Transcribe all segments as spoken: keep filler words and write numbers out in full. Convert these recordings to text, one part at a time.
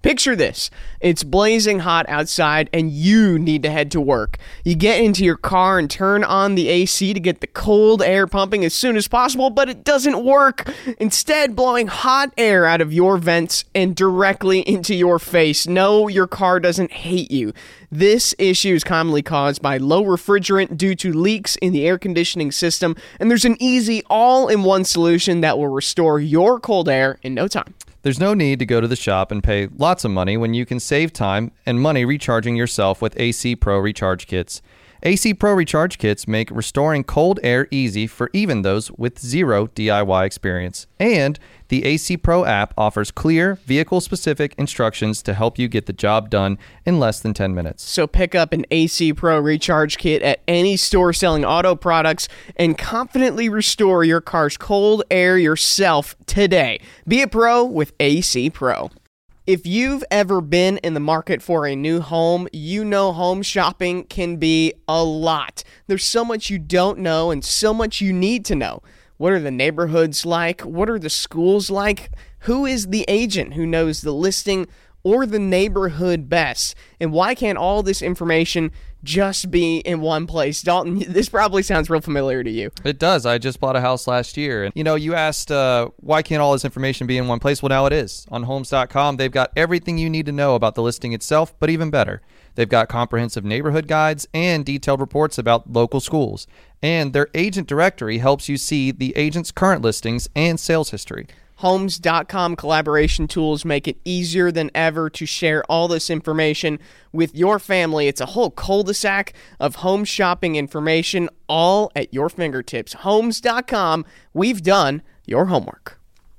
Picture this. It's blazing hot outside and you need to head to work. You get into your car and turn on the A C to get the cold air pumping as soon as possible, but it doesn't work. Instead, blowing hot air out of your vents and directly into your face. No, your car doesn't hate you. This issue is commonly caused by low refrigerant due to leaks in the air conditioning system, and there's an easy all-in-one solution that will restore your cold air in no time. There's no need to go to the shop and pay lots of money when you can save time and money recharging yourself with A C Pro Recharge Kits. A C Pro Recharge Kits make restoring cold air easy for even those with zero D I Y experience. And the A C Pro app offers clear, vehicle-specific instructions to help you get the job done in less than ten minutes. So pick up an A C Pro Recharge Kit at any store selling auto products and confidently restore your car's cold air yourself today. Be a pro with A C Pro. If you've ever been in the market for a new home, you know home shopping can be a lot. There's so much you don't know and so much you need to know. What are the neighborhoods like? What are the schools like? Who is the agent who knows the listing or the neighborhood best? And why can't all this information just be in one place? Dalton, this probably sounds real familiar to you. It does. I just bought a house last year. And, you know, you asked, uh, why can't all this information be in one place? Well, now it is. On homes dot com, they've got everything you need to know about the listing itself, but even better, they've got comprehensive neighborhood guides and detailed reports about local schools. And their agent directory helps you see the agent's current listings and sales history. homes dot com collaboration tools make it easier than ever to share all this information with your family. It's a whole cul-de-sac of home shopping information all at your fingertips. homes dot com, we've done your homework.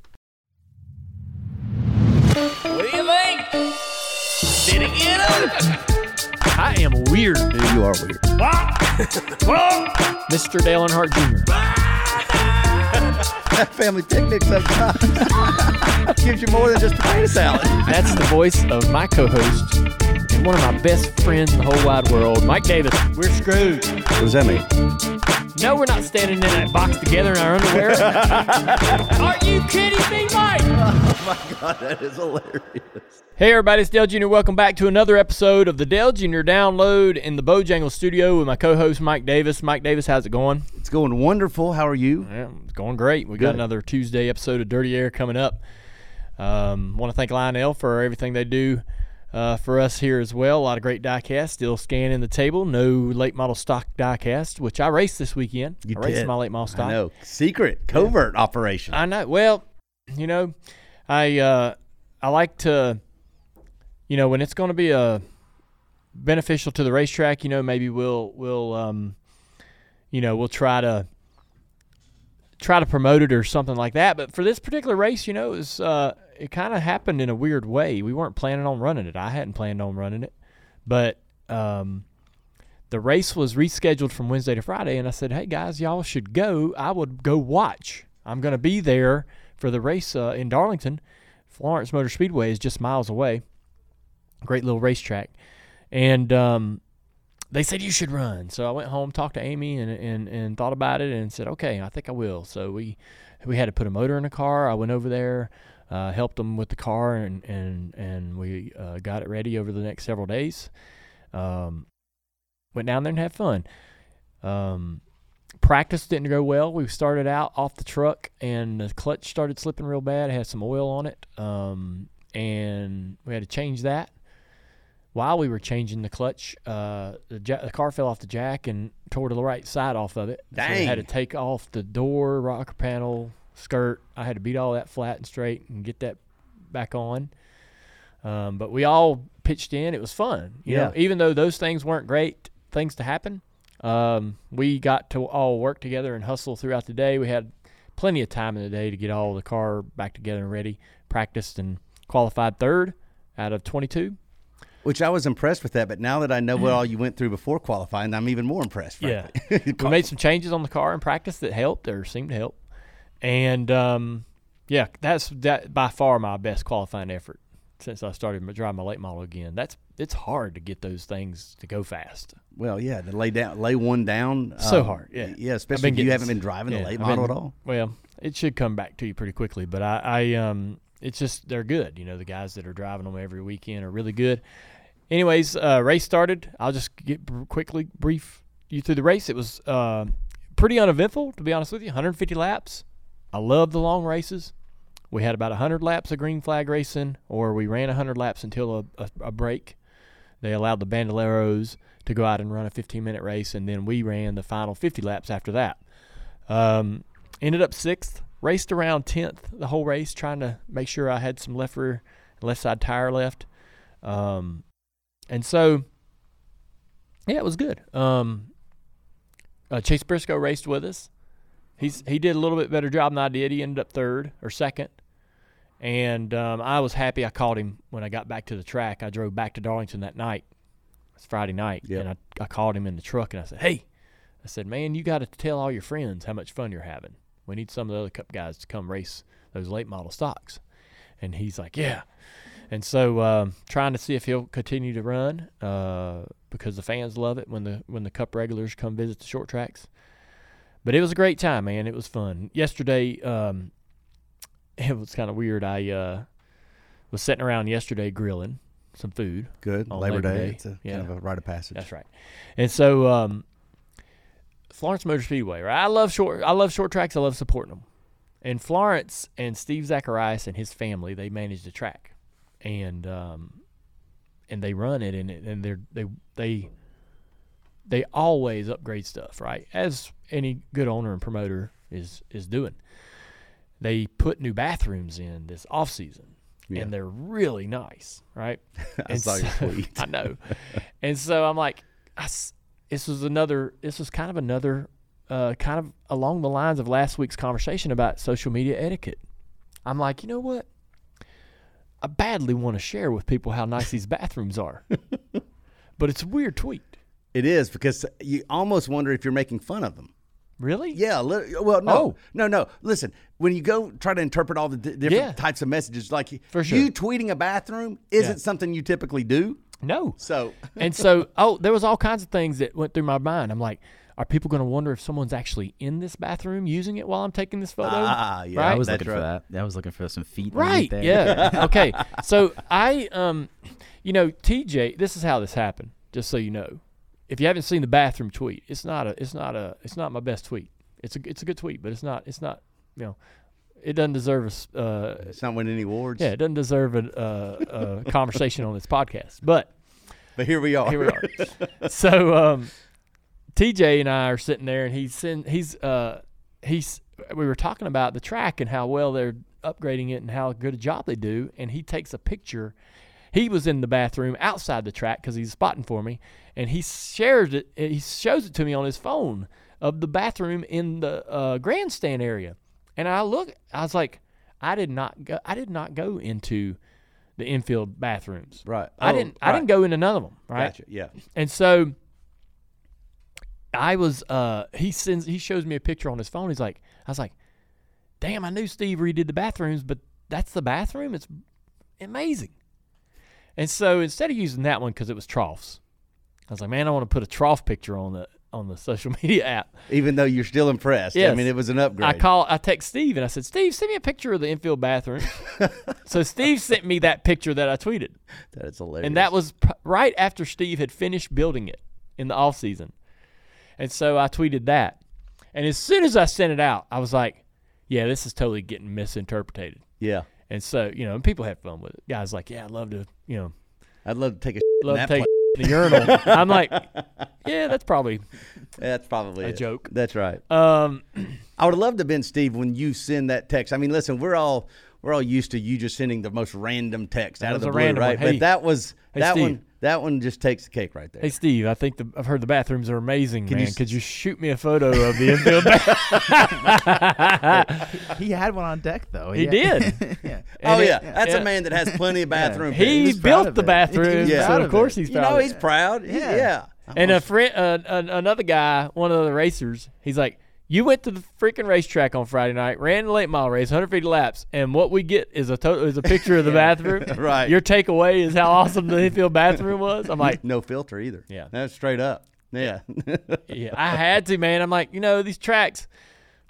What do you think? Did it get up? I am weird, dude. You are weird. Mister Dale Earnhardt Junior That family picnic sometimes gives you more than just potato salad. That's the voice of my co-host and one of my best friends in the whole wide world, Mike Davis. We're screwed. What does that mean? No, we're not standing in that box together in our underwear. Are you kidding me, Mike? Oh my God, that is hilarious. Hey everybody, it's Dale Junior Welcome back to another episode of the Dale Junior Download in the Bojangles studio with my co-host Mike Davis. Mike Davis, how's it going? It's going wonderful. How are you? Yeah, it's going great. We Good. got another Tuesday episode of Dirty Air coming up. Um, want to thank Lionel for everything they do uh, for us here as well. A lot of great diecast. Still scanning the table. No late model stock diecast, which I raced this weekend. You I raced did. my late model stock. I know. Secret, covert operation. I know. Well, you know, I uh, I like to, you know, when it's going to be a beneficial to the racetrack, you know, maybe we'll we'll um, you know, we'll try to try to promote it or something like that. But for this particular race, you know, it was uh, it kind of happened in a weird way. We weren't planning on running it. I hadn't planned on running it, but um, the race was rescheduled from Wednesday to Friday, and I said, "Hey guys, y'all should go. I would go watch. I'm going to be there for the race uh, in Darlington. Florence Motor Speedway is just miles away. Great little racetrack, and um, they said you should run. So I went home, talked to Amy, and, and and thought about it, and said, okay, I think I will. So we we had to put a motor in the car. I went over there, uh, helped them with the car, and and and we uh, got it ready over the next several days. Um, went down there and had fun. Um, practice didn't go well. We started out off the truck, and the clutch started slipping real bad. It had some oil on it, um, and we had to change that. While we were changing the clutch, uh, the, ja- the car fell off the jack and tore the right side off of it. Dang. So I had to take off the door, rocker panel, skirt. I had to beat all that flat and straight and get that back on. Um, but we all pitched in. It was fun. You Yeah. know, even though those things weren't great things to happen, um, we got to all work together and hustle throughout the day. We had plenty of time in the day to get all the car back together and ready, practiced, and qualified third out of twenty-two. Which I was impressed with that, but now that I know what all you went through before qualifying, I'm even more impressed. Yeah. Frankly. We made some changes on the car in practice that helped or seemed to help. And, um, yeah, that's that by far my best qualifying effort since I started driving my late model again. That's It's hard to get those things to go fast. Well, yeah, to lay down, lay one down. So um, hard, yeah. Yeah, especially if you getting- haven't been driving yeah, the late I've model been- at all. Well, it should come back to you pretty quickly, but I, I um, it's just they're good. You know, the guys that are driving them every weekend are really good. Anyways, uh, race started. I'll just get br- quickly brief you through the race. It was uh, pretty uneventful, to be honest with you. one hundred fifty laps. I love the long races. We had about one hundred laps of green flag racing, or we ran one hundred laps until a, a, a break. They allowed the Bandoleros to go out and run a fifteen-minute race, and then we ran the final fifty laps after that. Um, ended up sixth. Raced around tenth the whole race, trying to make sure I had some left rear, left side tire left. Um, and so, yeah, it was good. Um, uh, Chase Briscoe raced with us. He's he did a little bit better job than I did. He ended up third or second. And um, I was happy I caught him when I got back to the track. I drove back to Darlington that night. It's Friday night. Yep. And I, I called him in the truck, and I said, hey, I said, man, you got to tell all your friends how much fun you're having. We need some of the other Cup guys to come race those late model stocks. And he's like, yeah. And so um, trying to see if he'll continue to run uh, because the fans love it when the when the Cup regulars come visit the short tracks. But it was a great time, man. It was fun. Yesterday, um, it was kind of weird. I uh, was sitting around yesterday grilling some food. Good. on Labor, Labor Day. Day. It's a Yeah. kind of a rite of passage. That's right. And so um, Florence Motor Speedway, right? I love short I love short tracks. I love supporting them. And Florence and Steve Zacharias and his family, they manage the track. And um, and they run it, and, it, and they're, they they they always upgrade stuff, right? As any good owner and promoter is is doing. They put new bathrooms in this off season, Yeah. and they're really nice, right? I And saw your so- tweet. I know. And so I'm like, I s this was another. This was kind of another, uh, kind of along the lines of last week's conversation about social media etiquette. I'm like, you know what? I badly want to share with people how nice these bathrooms are, but it's a weird tweet. It is, because you almost wonder if you're making fun of them. Really? Yeah. Li- well, no, Oh. no, no. Listen, when you go try to interpret all the d- different Yeah. types of messages, like For sure. you tweeting a bathroom isn't Yeah. something you typically do. No. So, And so, oh, there was all kinds of things that went through my mind. I'm like, are people going to wonder if someone's actually in this bathroom using it while I'm taking this photo? ah, yeah, Right? I was that's looking for right. that. I was looking for some feet. Right. underneath there. Yeah. Okay. So I, um, you know, T J, this is how this happened. Just so you know, if you haven't seen the bathroom tweet, it's not a, it's not a, it's not my best tweet. It's a, it's a good tweet, but it's not, it's not, you know, it doesn't deserve a, s- uh, it's not winning any awards. yeah, it doesn't deserve a, uh, a conversation on this podcast. But But here we are. here we are. So um, T J and I are sitting there, and he's in, he's uh, he's we were talking about the track and how well they're upgrading it and how good a job they do. And he takes a picture. He was in the bathroom outside the track because he's spotting for me, and he shares it. He shows it to me on his phone of the bathroom in the uh, grandstand area. And I look, I was like, I did not go. I did not go into the infield bathrooms. Right. I Oh, didn't. I right. didn't go into none of them. Right. Gotcha. Yeah. And so I was uh he sends he shows me a picture on his phone. He's like, I was like, damn, I knew Steve redid the bathrooms, but that's the bathroom? It's amazing. And so instead of using that one because it was troughs, I was like, man, I want to put a trough picture on the on the social media app. Even though you're still impressed. I Yes. mean, it was an upgrade. I call I text Steve and I said, Steve, send me a picture of the infield bathroom. So Steve sent me that picture that I tweeted. That's hilarious. And that was pr- right after Steve had finished building it in the off season. And so I tweeted that. And as soon as I sent it out, I was like, yeah, this is totally getting misinterpreted. Yeah. And so, you know, and people have fun with it. Guys like, yeah, I'd love to, you know, I'd love to take a love in to that take place. the urinal. I'm like, yeah, that's probably That's probably a it. joke. That's right. Um, I would have loved to have been Steve when you send that text. I mean, listen, we're all we're all used to you just sending the most random text That out of was the a blue, random right? one. Hey- but that was hey, that Steve. one that one just takes the cake right there. hey, Steve, I think the, I've heard the bathrooms are amazing, Can man. you s- Could you shoot me a photo of the infield bathroom? He had one on deck though. He had- did. yeah. oh and it- yeah. that's yeah. a man that has plenty of bathroom. He pictures. was proud built of the it. bathroom, He was so proud of of course it. he's you proud know of he's it. proud. He- Yeah. yeah. And a friend, uh, an- another guy, one of the racers, he's like, you went to the freaking racetrack on Friday night, ran the late mile race, one hundred fifty laps, and what we get is a to- is a picture of the bathroom. Right. Your takeaway is how awesome the infield bathroom was. I'm like, no filter either. Yeah. That's straight up. Yeah. yeah, I had to, man. I'm like, you know, these tracks,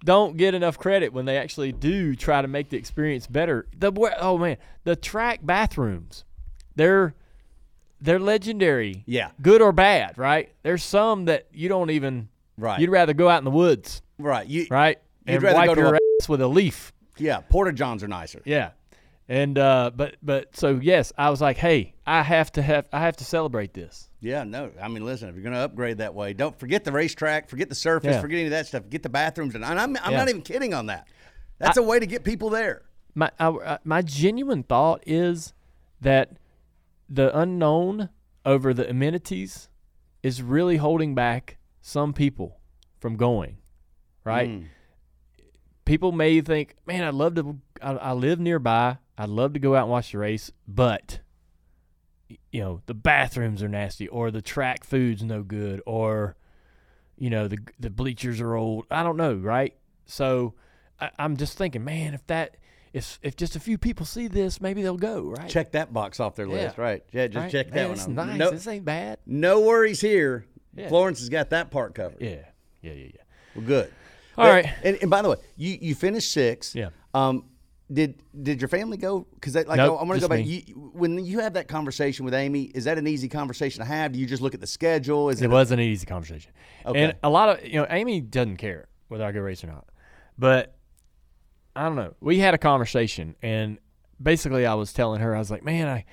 don't get enough credit when they actually do try to make the experience better. The oh man, the track bathrooms, they're they're legendary. Yeah. Good or bad, right? There's some that you don't even. Right. You'd rather go out in the woods, Right. You, right? You'd And rather wipe go to your a- ass with a leaf. Yeah. Porta Johns are nicer. Yeah. And uh, but but so yes, I was like, hey, I have to have I have to celebrate this. Yeah, no. I mean, listen, if you're going to upgrade that way, don't forget the racetrack, forget the surface, Yeah. forget any of that stuff. Get the bathrooms. And I'm, I'm Yeah. not even kidding on that. That's I- a way to get people there. My I, uh, my genuine thought is that the unknown over the amenities is really holding back some people from going, right? Mm. People may think, man, I'd love to, I, I live nearby. I'd love to go out and watch the race, but, you know, the bathrooms are nasty, or the track food's no good, or, you know, the the bleachers are old. I don't know, right? So I, I'm just thinking, man, if that, if if just a few people see this, maybe they'll go, right? Check that box off their list, Yeah. right? Yeah, just Right? check Man, that one it's off. nice. No, This ain't bad. no worries here. Yeah. Florence has got that part covered. Yeah, yeah, yeah, yeah. Well, good. All But- right. And, and by the way, you, you finished six. Yeah. Um, did did your family go? Because like Nope, I, I want to just go back. me. You, when you have that conversation with Amy, is that an easy conversation to have? Do you just look at the schedule? Is it, It wasn't an easy conversation. Okay. And a lot of, you know, Amy doesn't care whether I go race or not. But I don't know. We had a conversation, and basically I was telling her, I was like, man, I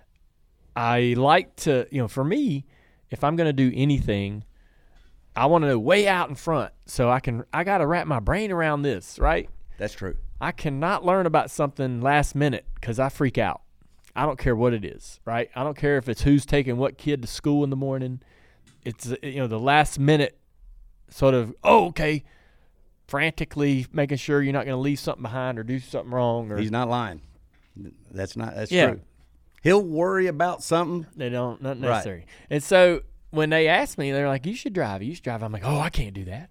I like to, you know, for me, if I'm going to do anything, I want to know way out in front so I can, I got to wrap my brain around this, right? That's true. I cannot learn about something last minute because I freak out. I don't care what it is, right? I don't care if it's who's taking what kid to school in the morning. It's, you know, the last minute sort of, oh, okay, frantically making sure you're not going to leave something behind or do something wrong. Or He's not lying. That's not. That's Yeah. true. He'll worry about something. They don't, not Right. necessary. And so when they asked me, they're like, you should drive it. You should drive it. I'm like, oh, I can't do that.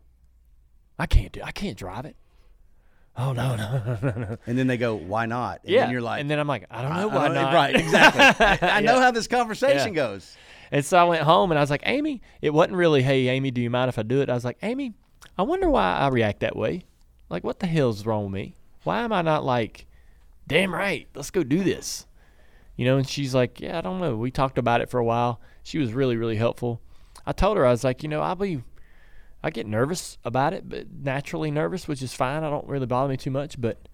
I can't do I can't drive it. Oh, no, no, no, no. And then they go, "Why not?" And Yeah. then you're like, and then I'm like, I don't know I- why I don't- not. Right, exactly. I know Yeah. how this conversation Yeah. goes. And so I went home and I was like, Amy, it wasn't really, hey, Amy, do you mind if I do it? I was like, Amy, I wonder why I react that way. Like, what the hell's wrong with me? Why am I not like, damn right, let's go do this? You know, and she's like, yeah, I don't know. We talked about it for a while. She was really, really helpful. I told her, I was like, you know, I'll be, I get nervous about it, but naturally nervous, which is fine. I don't really bother me too much. But,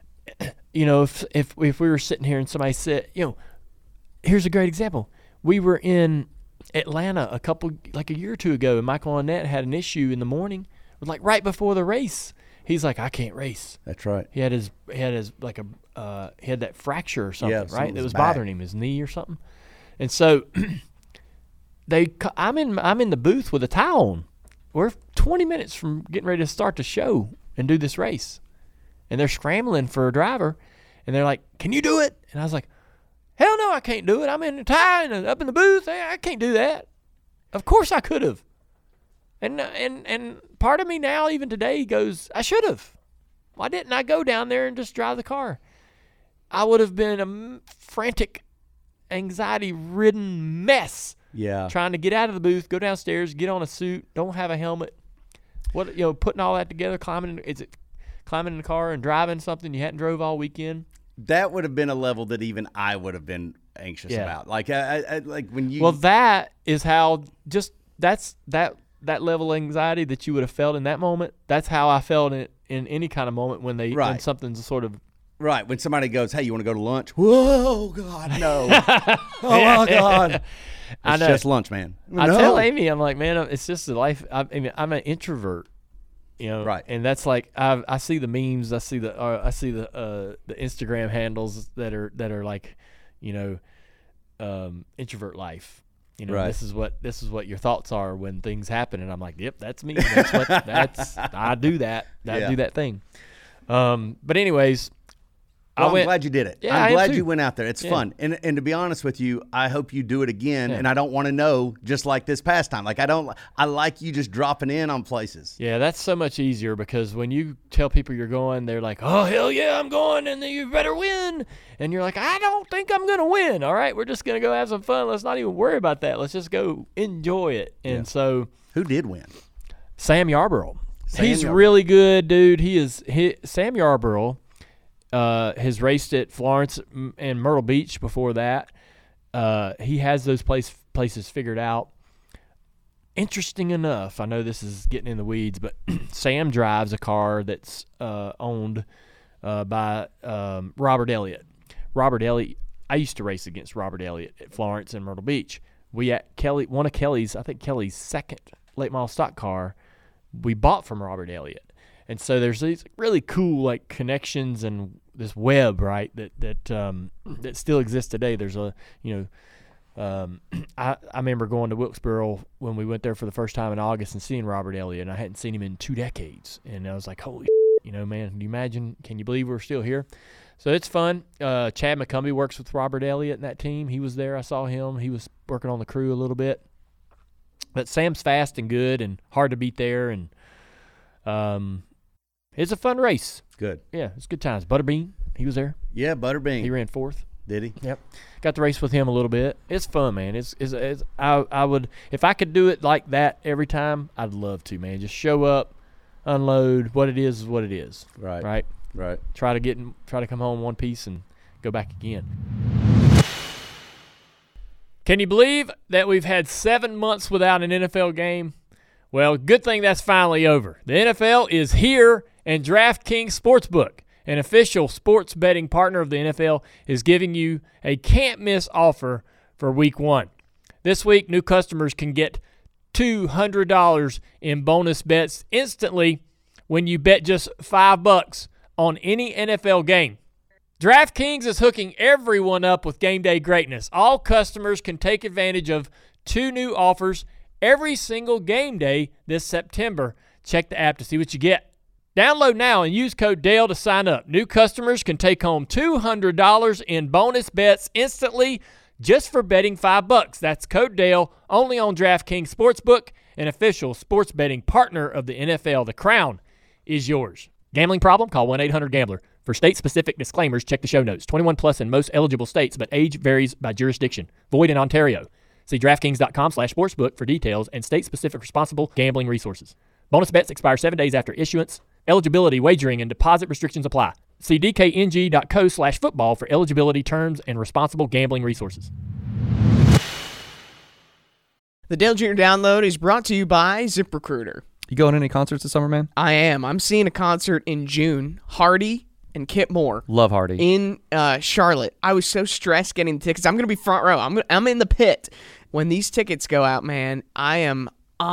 you know, if, if, if we were sitting here and somebody said, you know, here's a great example. We were in Atlanta a couple, like a year or two ago, and Michael Annette had an issue in the morning, like right before the race. He's like, I can't race. That's right. He had his, he had his like a, uh, he had that fracture or something, Yeah, right? something That was was back. bothering him, his knee or something. And so they, ca- I'm in, I'm in the booth with a towel on. We're twenty minutes from getting ready to start the show and do this race, and they're scrambling for a driver, and they're like, "Can you do it?" And I was like, "Hell no, I can't do it. I'm in the tie and up in the booth. I I can't do that." Of course I could have. And and and part of me now, even today, goes, I should have. Why didn't I go down there and just drive the car? I would have been a m- frantic, anxiety-ridden mess Yeah. trying to get out of the booth, go downstairs, get on a suit, don't have a helmet. What you know, putting all that together, climbing. In, is it climbing in the car and driving something you hadn't drove all weekend? That would have been a level that even I would have been anxious Yeah. about. Like, I, I, I- like when you. Well, that is how just that's that that level of anxiety that you would have felt in that moment. That's how I felt in in any kind of moment when they when Right. something's sort of right when somebody goes, "Hey, you want to go to lunch?" Whoa, God, no! Oh my God! I It's know. just lunch, man. I No. tell Amy, I'm like, man, it's just a life. I, I mean, I'm an introvert, you know, Right. And that's like I I see the memes, I see the uh, I see the uh, the Instagram handles that are that are like, you know, um, introvert life. You know, Right. this is what this is what your thoughts are when things happen, and I'm like, yep, that's me. That's what that's I do that. I Yeah. do that thing. Um, but anyways, Well, I I'm went. glad you did it. Yeah, I I'm am glad too. you went out there. It's Yeah. fun. And and to be honest with you, I hope you do it again. Yeah. And I don't want to know just like this past time. Like I don't. I like you just dropping in on places. Yeah, that's so much easier because when you tell people you're going, they're like, oh, hell yeah, I'm going, and then you better win. And you're like, I don't think I'm going to win. All right, we're just going to go have some fun. Let's not even worry about that. Let's just go enjoy it. And Yeah. so Who did win? Sam Yarborough. Sam He's Yarborough. really good, dude. He is he, Sam Yarborough uh, has raced at Florence and Myrtle Beach before that. Uh, he has those place, places figured out. Interesting enough, I know this is getting in the weeds, but Sam drives a car that's uh, owned uh, by um, Robert Elliott. Robert Elliott, I used to race against Robert Elliott at Florence and Myrtle Beach. We at Kelly, one of Kelly's, I think Kelly's second late model stock car, we bought from Robert Elliott. And so there's these really cool like connections and this web, right, that that um, that still exists today. There's a, you know, um, I, I remember going to Wilkesboro when we went there for the first time in August and seeing Robert Elliott, and I hadn't seen him in two decades. And I was like, holy shit, you know, man, can you imagine, can you believe we're still here? So it's fun. Uh, Chad McCumbee works with Robert Elliott and that team. He was there. I saw him. He was working on the crew a little bit. But Sam's fast and good and hard to beat there. And um, it's a fun race. Good. Yeah, it's good times. Butterbean, he was there. Yeah, Butterbean. He ran fourth. Did he? Yep. Got to race with him a little bit. It's fun, man. It's, it's, it's I, I would, if I could do it like that every time, I'd love to, man. Just show up, unload. What it is is what it is. Right. Right. Right. Try to get in, try to come home in one piece and go back again. Can you believe that we've had seven months without an N F L game? Well, good thing that's finally over. The N F L is here, and DraftKings Sportsbook, an official sports betting partner of the N F L, is giving you a can't-miss offer for Week one. This week, new customers can get two hundred dollars in bonus bets instantly when you bet just five bucks on any N F L game. DraftKings is hooking everyone up with game day greatness. All customers can take advantage of two new offers every single game day this September. Check the app to see what you get. Download now and use code Dale to sign up. New customers can take home two hundred dollars in bonus bets instantly just for betting five bucks. That's code Dale only on DraftKings Sportsbook, an official sports betting partner of the N F L. The crown is yours. Gambling problem? Call one eight hundred gambler. For state-specific disclaimers, check the show notes. twenty-one plus in most eligible states, but age varies by jurisdiction. Void in Ontario. See DraftKings.com slash sportsbook for details and state-specific responsible gambling resources. Bonus bets expire seven days after issuance. Eligibility, wagering, and deposit restrictions apply. See dkng.co slash football for eligibility terms and responsible gambling resources. The Dale Junior Download is brought to you by ZipRecruiter. You going to any concerts this summer, man? I am. I'm seeing a concert in June. Hardy and Kip Moore Love Hardy. in uh, Charlotte. I was so stressed getting the tickets. I'm going to be front row. I'm gonna, I'm in the pit. When these tickets go out, man, I am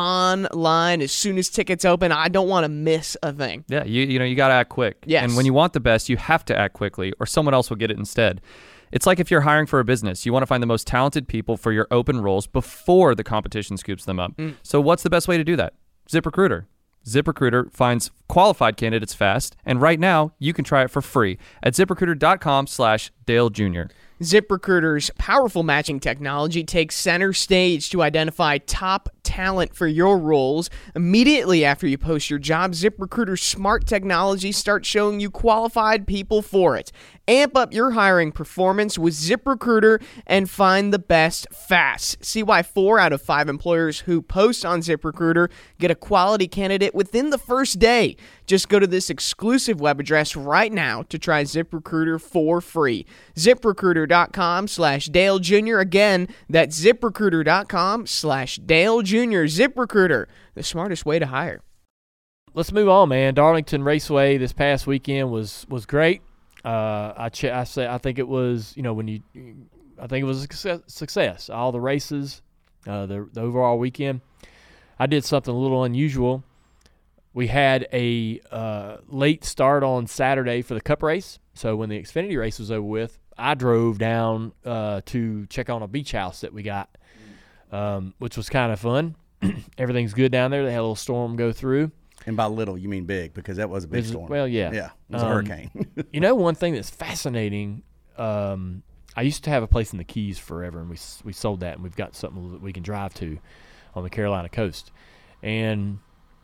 online as soon as tickets open. I don't want to miss a thing. Yeah, you you know, you got to act quick. Yes. And when you want the best, you have to act quickly or someone else will get it instead. It's like if you're hiring for a business, you want to find the most talented people for your open roles before the competition scoops them up. Mm. So what's the best way to do that? ZipRecruiter. ZipRecruiter finds qualified candidates fast, and right now, you can try it for free at ZipRecruiter.com slash Dale Junior ZipRecruiter's powerful matching technology takes center stage to identify top talent for your roles. Immediately after you post your job, ZipRecruiter's smart technology starts showing you qualified people for it. Amp up your hiring performance with ZipRecruiter and find the best fast. See why four out of five employers who post on ZipRecruiter get a quality candidate within the first day. Just go to this exclusive web address right now to try ZipRecruiter for free. ZipRecruiter.com slash Dale Junior. Again, that's ZipRecruiter.com slash Dale Junior. ZipRecruiter, the smartest way to hire. Let's move on, man. Darlington Raceway this past weekend was was great. Uh, I ch- I say I think it was you know when you I think it was a success. success. All the races, uh, the the overall weekend. I did something a little unusual. We had a uh, late start on Saturday for the Cup race. So when the Xfinity race was over with, I drove down uh, to check on a beach house that we got, um, which was kind of fun. Everything's good down there. They had a little storm go through. And by little, you mean big, because that was a big Was it- storm. well, yeah. Yeah, it was Um, a hurricane. You know, one thing that's fascinating, um, I used to have a place in the Keys forever, and we s- we sold that, and we've got something that we can drive to on the Carolina coast. And,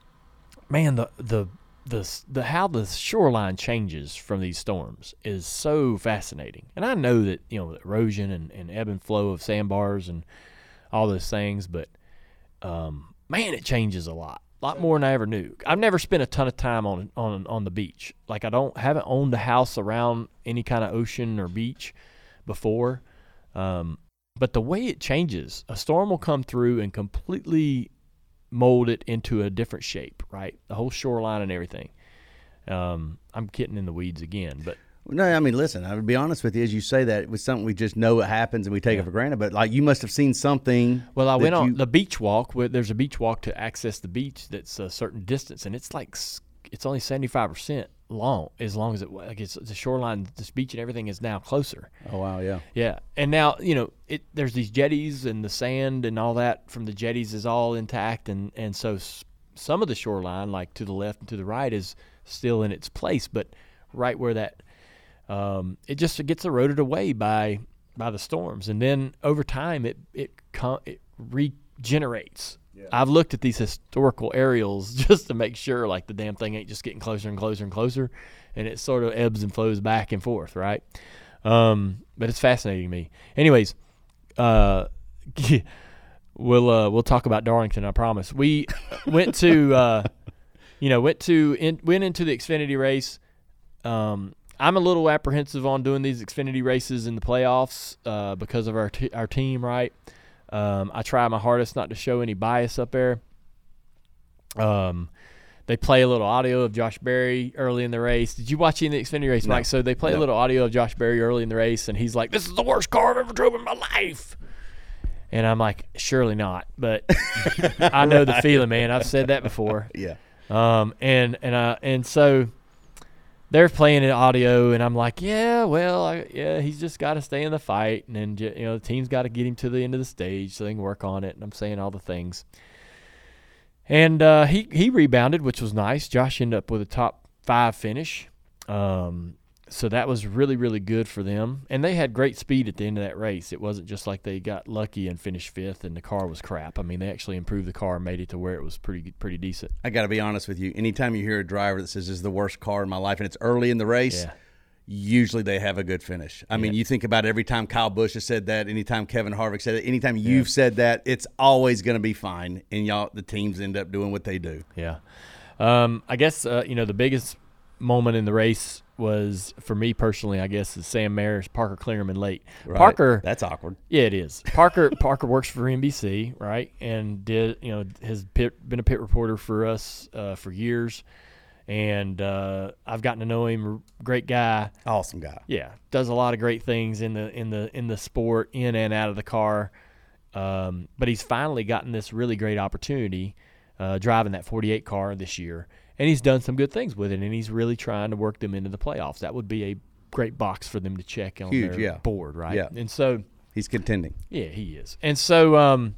man, the the the, s- the how the shoreline changes from these storms is so fascinating. And I know that, you know, erosion and, and ebb and flow of sandbars and all those things, but, um, man, it changes a lot. A lot more than I ever knew. I've never spent a ton of time on on on the beach. Like I don't haven't owned a house around any kind of ocean or beach before. Um, but the way it changes, a storm will come through and completely mold it into a different shape, right? The whole shoreline and everything. Um, I'm getting in the weeds again, but No, I mean, listen, I would be honest with you. As you say that, it was something we just know it happens and we take Yeah. it for granted. But, like, you must have seen something. Well, I that went on you- the beach walk. Where there's a beach walk to access the beach that's a certain distance, and it's like s- it's only seventy-five percent long. As long as it like it's the shoreline, this beach and everything is now closer. Oh, wow, yeah. Yeah, and now you know it. There's these jetties and the sand and all that from the jetties is all intact, and and so s- some of the shoreline, like to the left and to the right, is still in its place, but right where that. Um, it just it gets eroded away by by the storms, and then over time it it com- it regenerates. Yeah. I've looked at these historical aerials just to make sure, like the damn thing ain't just getting closer and closer and closer, and it sort of ebbs and flows back and forth, right? Um, but it's fascinating to me. Anyways, uh, we'll uh, we'll talk about Darlington. I promise. We went to uh, you know went to in, went into the Xfinity race. Um, I'm a little apprehensive on doing these Xfinity races in the playoffs uh, because of our t- our team, right? Um, I try my hardest not to show any bias up there. Um, they play a little audio of Josh Berry early in the race. Did you watch any of the Xfinity race, No. Mike? So they play No. a little audio of Josh Berry early in the race, and he's like, "This is the worst car I've ever drove in my life." And I'm like, "Surely not," but I know the feeling, man. I've said that before. Yeah. Um, and and uh, and so. They're playing it audio, and I'm like, yeah, well, I, yeah, he's just got to stay in the fight, and then you know the team's got to get him to the end of the stage so they can work on it. And I'm saying all the things, and uh, he he rebounded, which was nice. Josh ended up with a top five finish, um, so that was really really good for them. And they had great speed at the end of that race. It wasn't just like they got lucky and finished fifth, and the car was crap. I mean, they actually improved the car and made it to where it was pretty pretty decent. I got to be honest with you. Anytime you hear a driver that says this is the worst car in my life and it's early in the race, Yeah. usually they have a good finish. I mean, Yeah. you think about every time Kyle Busch has said that, anytime Kevin Harvick said it, anytime you've said that, it's always going to be fine. And y'all, the teams end up doing what they do. Yeah. Um, I guess, uh, you know, the biggest moment in the race was, for me personally, I guess, is Sam Mayer, Parker Clingerman late. Right? Parker, That's awkward. yeah, it is. Parker Parker works for N B C, right, and did, you know, has pit, been a pit reporter for us uh, for years. And uh, I've gotten to know him, great guy. Awesome guy. Yeah, does a lot of great things in the in the in the sport, in and out of the car. Um, but he's finally gotten this really great opportunity uh, driving that forty-eight car this year, and he's done some good things with it. And he's really trying to work them into the playoffs. That would be a great box for them to check on Huge, their yeah. board, right? Yeah. And so, He's contending. yeah, he is. And so, um,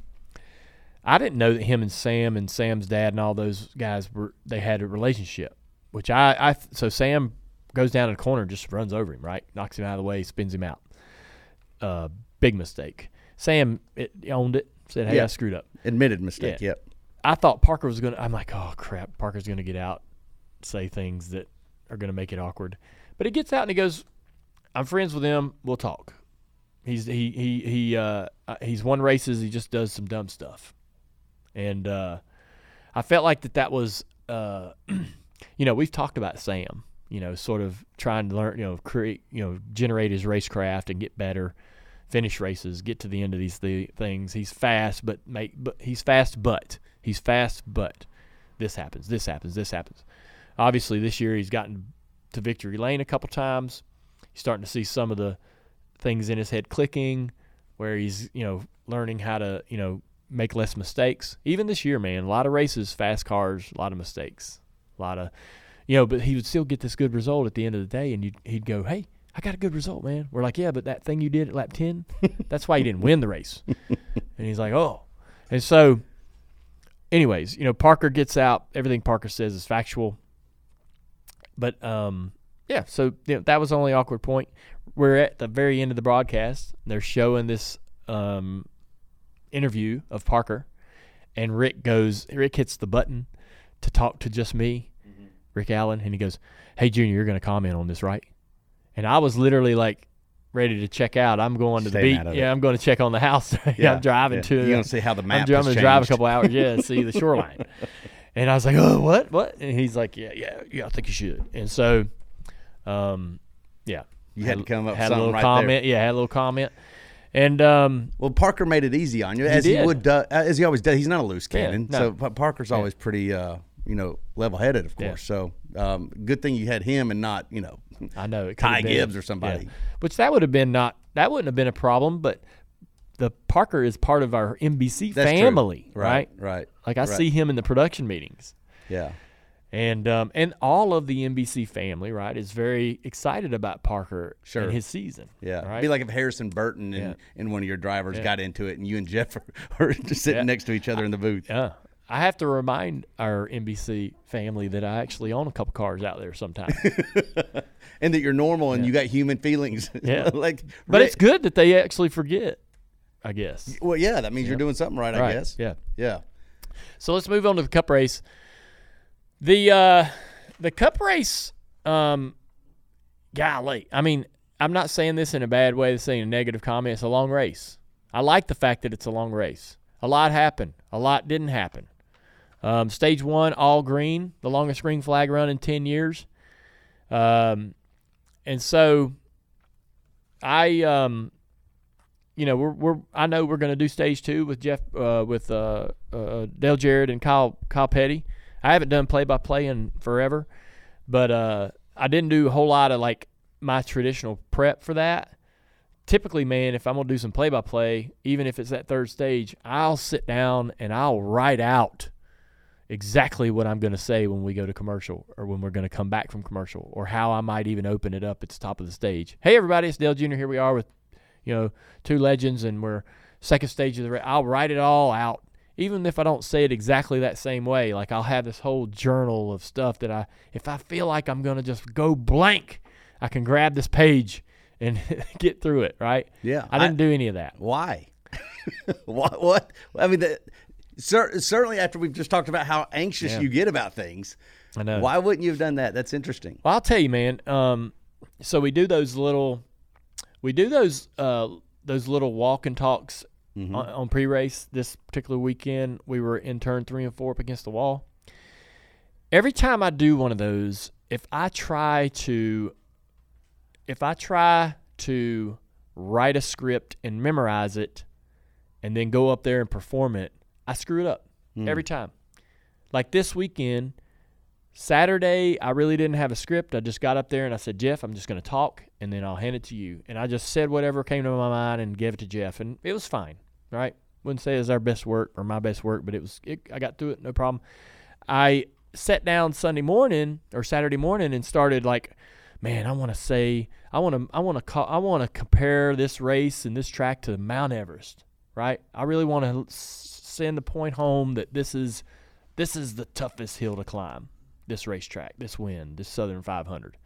I didn't know that him and Sam and Sam's dad and all those guys were they had a relationship. Which I, I so Sam goes down in the corner and just runs over him, right? Knocks him out of the way, spins him out. Uh, big mistake. Sam it, owned it, said, hey, Yeah. I screwed up. Admitted mistake, Yeah. yep. I thought Parker was going to – I'm like, oh, crap, Parker's going to get out, say things that are going to make it awkward. But he gets out and he goes, I'm friends with him. We'll talk. He's he he he uh, he's won races. He just does some dumb stuff. And uh, I felt like that that was uh, – you know, we've talked about Sam, you know, sort of trying to learn, you know, create, you know, generate his racecraft and get better, finish races, get to the end of these th- things. He's fast, but make, but he's fast, but he's fast, but this happens, this happens, this happens. Obviously, this year he's gotten to victory lane a couple times. He's starting to see some of the things in his head clicking, where he's, you know, learning how to, you know, make less mistakes. Even this year, man, a lot of races, fast cars, a lot of mistakes. A lot of, you know, but he would still get this good result at the end of the day, and you'd, he'd go, hey, I got a good result, man. We're like, yeah, but that thing you did at lap ten, that's why you didn't win the race. And he's like, oh. And so, anyways, you know, Parker gets out. Everything Parker says is factual. But, um, yeah, so you know, that was the only awkward point. We're at the very end of the broadcast. They're showing this um, interview of Parker, and Rick goes, Rick hits the button to talk to just me, mm-hmm. Rick Allen, and he goes, hey, Junior, you're going to comment on this, right? And I was literally like ready to check out. I'm going to Staying the out beach. of Yeah, it. I'm going to check on the house. Yeah, I'm driving yeah. to You're going to see how the map I'm, I'm has going to drive a changed. couple hours, yeah, see the shoreline. And I was like, oh, what, what? And he's like, yeah, yeah, yeah, I think you should. And so, um, yeah. You had to come up with had a something little right comment. there. Yeah, had a little comment. And um, Well, Parker made it easy on you, as he, did. would, do, as he always does. He's not a loose Yeah, cannon, no. so Pa- Parker's always pretty, uh, you know, level-headed, of Yeah. course. So, um, good thing you had him and not, you know, I know it could Ty have been- Gibbs or somebody. yeah. Which that would have been not that wouldn't have been a problem, but the Parker is part of our N B C That's true. family, Right, right? right, Like I right. see him in the production meetings. Yeah. And um, and all of the N B C family, right, is very excited about Parker Sure. and his season. Yeah, right? it'd be like if Harrison Burton and, Yeah. and one of your drivers Yeah. got into it, and you and Jeff are, are just sitting Yeah. next to each other in the booth. Yeah. I have to remind our N B C family that I actually own a couple cars out there sometimes. And that you're normal and you got human feelings. Yeah. like, But Rick- it's good that they actually forget, I guess. well, yeah, that means you're doing something right, I Right, guess. yeah. yeah. So let's move on to the Cup race. The uh, the Cup race, um, golly, I mean, I'm not saying this in a bad way, this ain't a negative comment. It's a long race. I like the fact that it's a long race. A lot happened. A lot didn't happen. Um, stage one, all green, the longest green flag run in ten years. Um, and so I, um, you know, we're we're I know we're going to do stage two with Jeff, uh, with uh, uh, Dale Jarrett and Kyle Kyle Petty. I haven't done play by play in forever, but uh, I didn't do a whole lot of like my traditional prep for that. Typically, man, if I'm going to do some play by play, even if it's that third stage, I'll sit down and I'll write out exactly what I'm going to say when we go to commercial or when we're going to come back from commercial, or how I might even open it up at the top of the stage. Hey, everybody, it's Dale Junior Here we are with, you know, two legends, and we're second stage of the race. I'll write it all out, even if I don't say it exactly that same way. Like, I'll have this whole journal of stuff that I, if I feel like I'm going to just go blank, I can grab this page and get through it, right? Yeah, I didn't I- do any of that. Why? what? What? I mean, the, cer- certainly after we've just talked about how anxious Yeah. you get about things, I know. why wouldn't you have done that? That's interesting. Well, I'll tell you, man. Um, so we do those little, we do those uh, those little walk and talks on, on pre-race. This particular weekend, we were in turn three and four up against the wall. Every time I do one of those, if I try to, if I try to write a script and memorize it, and then go up there and perform it, I screw it up every time. Like this weekend. Saturday, I really didn't have a script. I just got up there and I said, Jeff, I'm just going to talk, and then I'll hand it to you. And I just said whatever came to my mind and gave it to Jeff, and it was fine, right? Wouldn't say it was our best work or my best work, but it was. It, I got through it, no problem. I sat down Sunday morning or Saturday morning and started like, man, I want to say, I want to, I want to, call, I want to compare this race and this track to Mount Everest, right? I really want to send the point home that this is, this is the toughest hill to climb. This racetrack, this win, this Southern five hundred.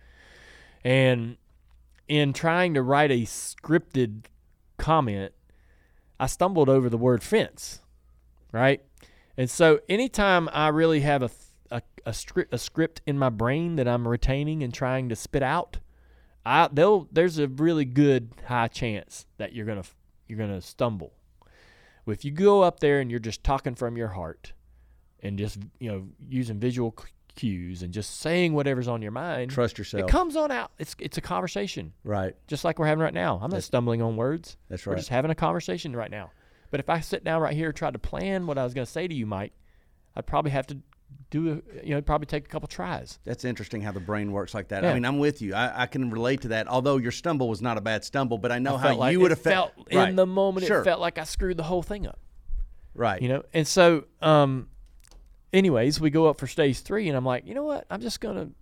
And in trying to write a scripted comment, I stumbled over the word fence, right? And so anytime I really have a, a, a, script, a script in my brain that I'm retaining and trying to spit out, I they'll, there's a really good high chance that you're gonna you're gonna stumble. If you go up there and you're just talking from your heart and just, you know, using visual cues and just saying whatever's on your mind, Trust yourself. it comes on out. It's it's a conversation, Right. just like we're having right now. I'm not stumbling on words. That's We're right. just having a conversation right now. But if I sit down right here and try to plan what I was going to say to you, Mike, I'd probably have to do, a, you know, probably take a couple tries. That's interesting how the brain works like that. Yeah. I mean, I'm with you. I, I can relate to that. Although your stumble was not a bad stumble, but I know I how felt like you would it have felt felt in the moment. Sure. It felt like I screwed the whole thing up. Right. You know, and so, um, anyways, we go up for stage three, and I'm like, you know what? I'm just gonna,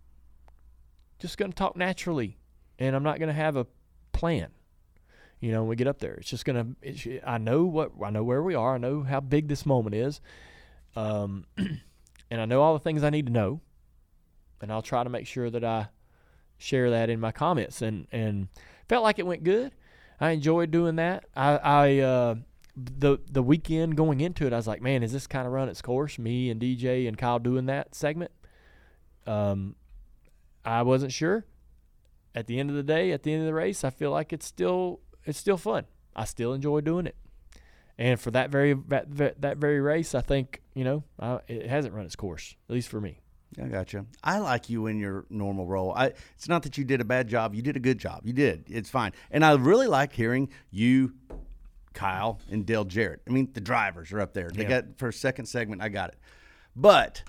just gonna talk naturally, and I'm not gonna have a plan. You know, when we get up there, it's just gonna. It's, I know what I know where we are. I know how big this moment is, um, and I know all the things I need to know, and I'll try to make sure that I share that in my comments. And and felt like it went good. I enjoyed doing that. I, I uh, the the weekend going into it, I was like, man, is this kind of run its course? Me and D J and Kyle doing that segment. Um, I wasn't sure. At the end of the day, at the end of the race, I feel like it's still it's still fun. I still enjoy doing it, And for that very that, that that very race, I think you know uh, it hasn't run its course, at least for me. I got you. I like you in your normal role. I, it's not that you did a bad job. You did a good job. You did. It's fine. And I really like hearing you, Kyle, and Dale Jarrett. I mean, the drivers are up there. They Yeah. got, for a second segment, I got it. But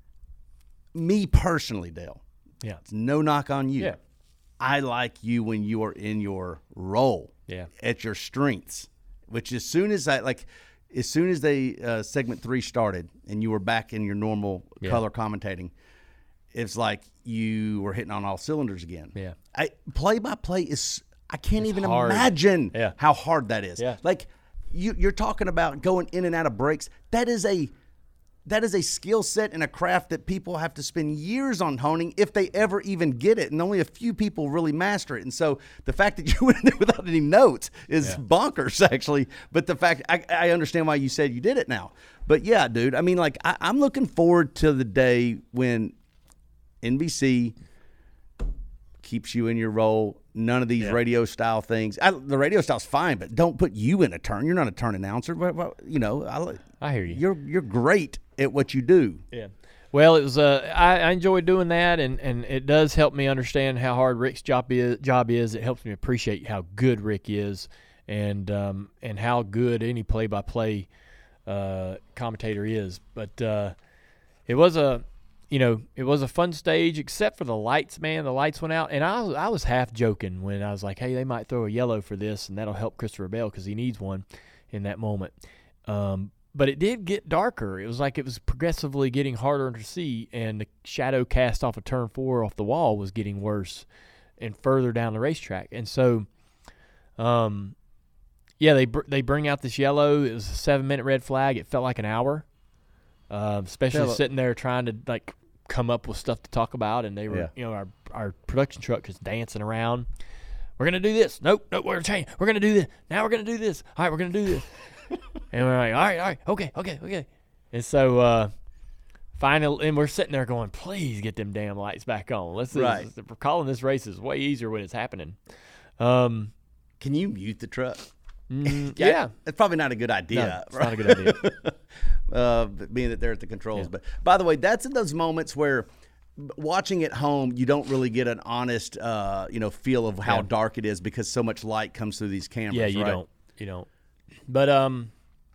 me personally, Dale, Yeah. it's no knock on you. Yeah. I like you when you are in your role. Yeah. At your strengths, which as soon as I, like, as soon as they uh, segment three started and you were back in your normal Yeah. color commentating, it's like you were hitting on all cylinders again. Yeah. I play by play is I can't even hard. imagine Yeah. how hard that is. Yeah. Like you you're talking about going in and out of breaks. That is a that is a skill set and a craft that people have to spend years on honing if they ever even get it, and only a few people really master it. And so the fact that you went in there without any notes is Yeah. bonkers, actually. But the fact I, I understand why you said you did it now. But yeah, dude, I mean, like I, I'm looking forward to the day when N B C keeps you in your role. None of these Yeah. radio style things. I, the radio style's fine, but don't put you in a turn. You're not a turn announcer. But, but, you know, I, I hear you. You're you're great at what you do. Yeah. Well, it was. Uh, I, I enjoy doing that, and, and it does help me understand how hard Rick's job is. Job is. It helps me appreciate how good Rick is, and um, and how good any play-by-play uh, commentator is. But uh, it was a, you know, it was a fun stage, except for the lights. Man, the lights went out, and I was, I was half joking when I was like, hey, they might throw a yellow for this, and that'll help Christopher Bell because he needs one in that moment. Um, But it did get darker. It was like it was progressively getting harder to see, and the shadow cast off of turn four off the wall was getting worse and further down the racetrack. And so, um, yeah, they br- they bring out this yellow. It was a seven-minute red flag. It felt like an hour, uh, especially Felt- sitting there trying to, like, come up with stuff to talk about, and they were, Yeah. you know, our, our production truck just dancing around. We're going to do this. Nope, nope, we're going to change. We're going to do this. Now we're going to do this. All right, we're going to do this. And we're like, all right, all right, okay, okay, okay. And so, uh, finally, and we're sitting there going, please get them damn lights back on. Let's Right. this, we're calling this race is way easier when it's happening. Um, Can you mute the truck? mm, yeah, It's probably not a good no, idea. it's not a good idea. uh, being that they're at the controls. Yeah. But by the way, that's in those moments where watching at home, you don't really get an honest, uh, you know, feel of how Yeah. dark it is because so much light comes through these cameras. Yeah, you right? don't, you don't. But um,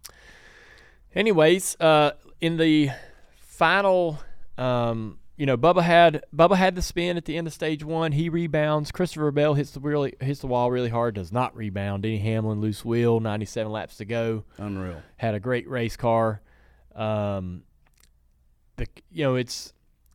anyways, uh, in the final, um, you know, Bubba had Bubba had the spin at the end of stage one. He rebounds. Christopher Bell hits the really hits the wall really hard. Does not rebound. Denny Hamlin loose wheel. ninety-seven laps to go. Unreal. Had a great race car. Um, the you know it's.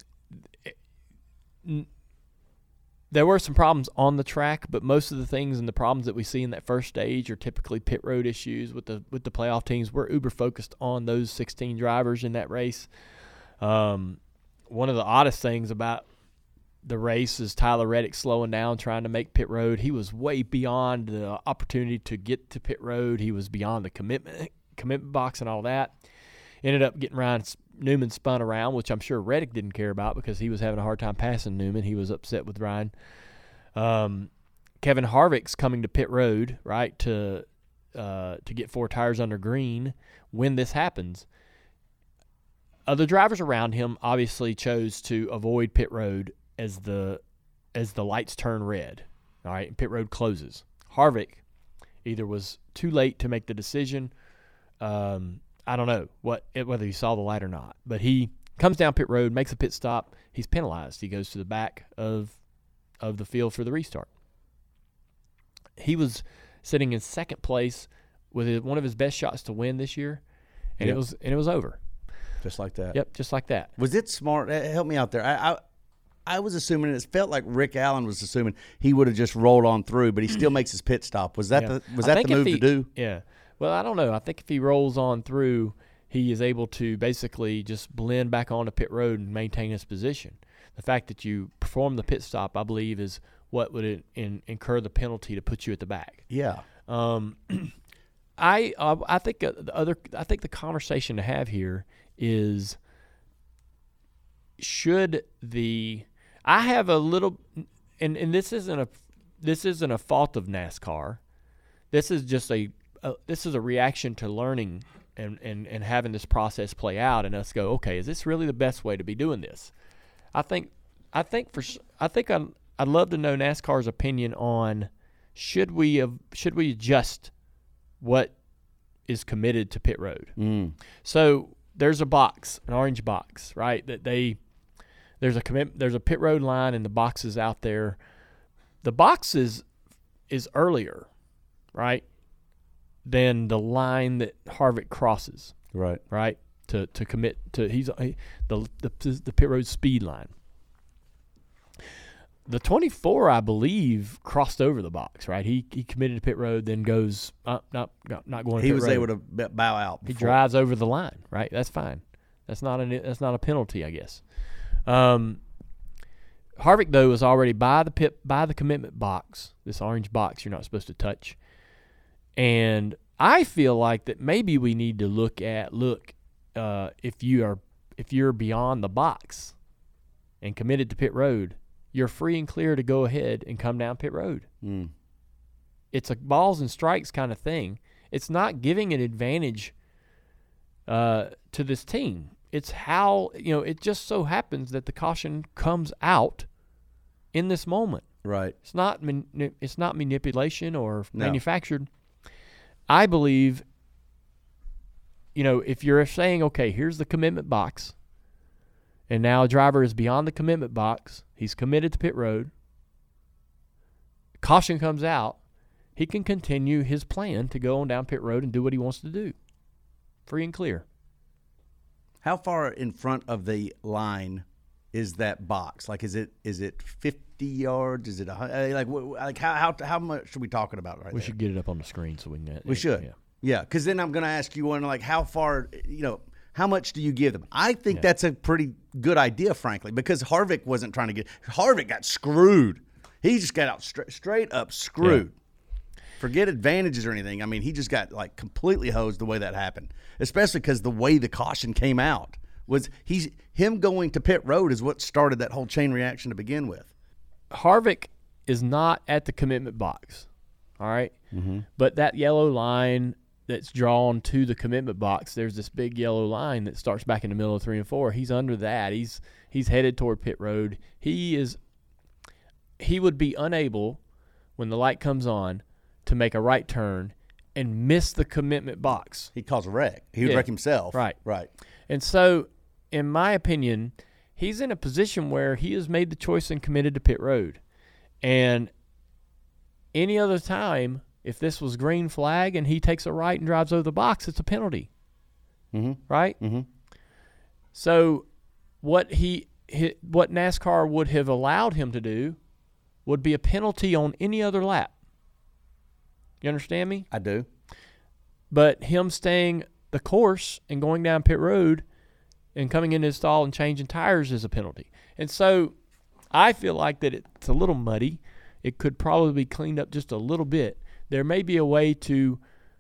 It, There were some problems on the track, but most of the things and the problems that we see in that first stage are typically pit road issues with the with the playoff teams. We're uber focused on those sixteen drivers in that race. Um, one of the oddest things about the race is Tyler Reddick slowing down, trying to make pit road. He was way beyond the opportunity to get to pit road. He was beyond the commitment commitment box and all that. Ended up getting Ryan Newman spun around, which I'm sure Reddick didn't care about because he was having a hard time passing Newman. He was upset with Ryan. Um, Kevin Harvick's coming to pit road, right, to uh, to get four tires under green when this happens. Other drivers around him obviously chose to avoid pit road as the as the lights turn red, all right, and pit road closes. Harvick either was too late to make the decision. Um, I don't know what whether he saw the light or not, but he comes down pit road, makes a pit stop. He's penalized. He goes to the back of of the field for the restart. He was sitting in second place with one of his best shots to win this year, and Yep. it was and it was over. Just like that. Yep, just like that. Was it smart? eh, Help me out there. I, I I was assuming, and it felt like Rick Allen was assuming he would have just rolled on through, but he still makes his pit stop. Was that Yeah. the was I that think the if move he- to do? Yeah. Well, I don't know. I think if he rolls on through, he is able to basically just blend back onto pit road and maintain his position. The fact that you perform the pit stop, I believe, is what would in, in, incur the penalty to put you at the back. Yeah. Um, I uh, I think uh, the other I think the conversation to have here is should the I have a little and, and this isn't a this isn't a fault of NASCAR. This is just a a this is a reaction to learning and, and, and having this process play out, and us go, okay, is this really the best way to be doing this? I think I think for I think I'd, I'd love to know NASCAR's opinion on should we have, should we adjust what is committed to pit road. Mm. So there's a box, an orange box, right? That they there's a commit there's a pit road line and the box is out there. The box is is earlier, right, than the line that Harvick crosses, Right. right? To to commit to he's he, the the the pit road speed line. The twenty-four, I believe, crossed over the box, right? He he committed to pit road, then goes uh, not not going. To He pit was road. able to b- bow out. He before. drives over the line, right? That's fine. That's not a that's not a penalty, I guess. Um, Harvick though was already by the pit by the commitment box, this orange box you're not supposed to touch, and I feel like that maybe we need to look at look uh, if you are if you're beyond the box and committed to pit road, you're free and clear to go ahead and come down pit road. Mm. It's a balls and strikes kind of thing. It's not giving an advantage uh, to this team. It's how, you know, it just so happens that the caution comes out in this moment. Right. It's not man, it's not manipulation or No. manufactured. I believe, you know, if you're saying, okay, here's the commitment box, and now a driver is beyond the commitment box, he's committed to pit road, caution comes out, he can continue his plan to go on down pit road and do what he wants to do, free and clear. How far in front of the line is that box? Like, is it is it fifty yards? Is it a hun- like wh- like how how how much are we talking about right We there? should get it up on the screen so we can. We should. Yeah. Yeah, because then I'm going to ask you one like how far, you know, how much do you give them? I think that's a pretty good idea, frankly, because Harvick wasn't trying to get Harvick got screwed. He just got out straight straight up screwed. Forget advantages or anything. I mean, he just got like completely hosed the way that happened, especially because the way the caution came out was he's him going to pit road is what started that whole chain reaction to begin with. Harvick is not at the commitment box, all right? Mm-hmm. But that yellow line that's drawn to the commitment box, there's this big yellow line that starts back in the middle of three and four. He's under that. He's he's headed toward pit road. He is he would be unable when the light comes on to make a right turn and miss the commitment box. He'd cause a wreck. He would Yeah. wreck himself. Right. Right. And so, in my opinion, he's in a position where he has made the choice and committed to pit road. And any other time, if this was green flag and he takes a right and drives over the box, it's a penalty. Mhm. Right? Mm-hmm. So what he, he what NASCAR would have allowed him to do would be a penalty on any other lap. You understand me? I do. But him staying the course and going down pit road and coming into his stall and changing tires is a penalty. And so I feel like that it's a little muddy. It could probably be cleaned up just a little bit. There may be a way to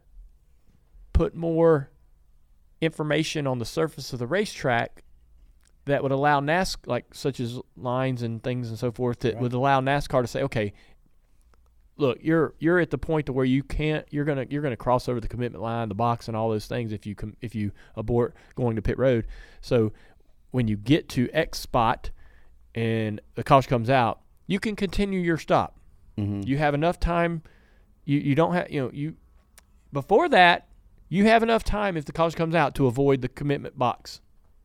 put more information on the surface of the racetrack that would allow NASCAR, like such as lines and things and so forth, that would allow NASCAR to say, okay, look, you're you're at the point to where you can't you're gonna you're gonna cross over the commitment line, the box, and all those things if you com- if you abort going to pit road. So when you get to X spot and the caution comes out, you can continue your stop. Mm-hmm. You have enough time. You you don't have you know you before that you have enough time if the caution comes out to avoid the commitment box,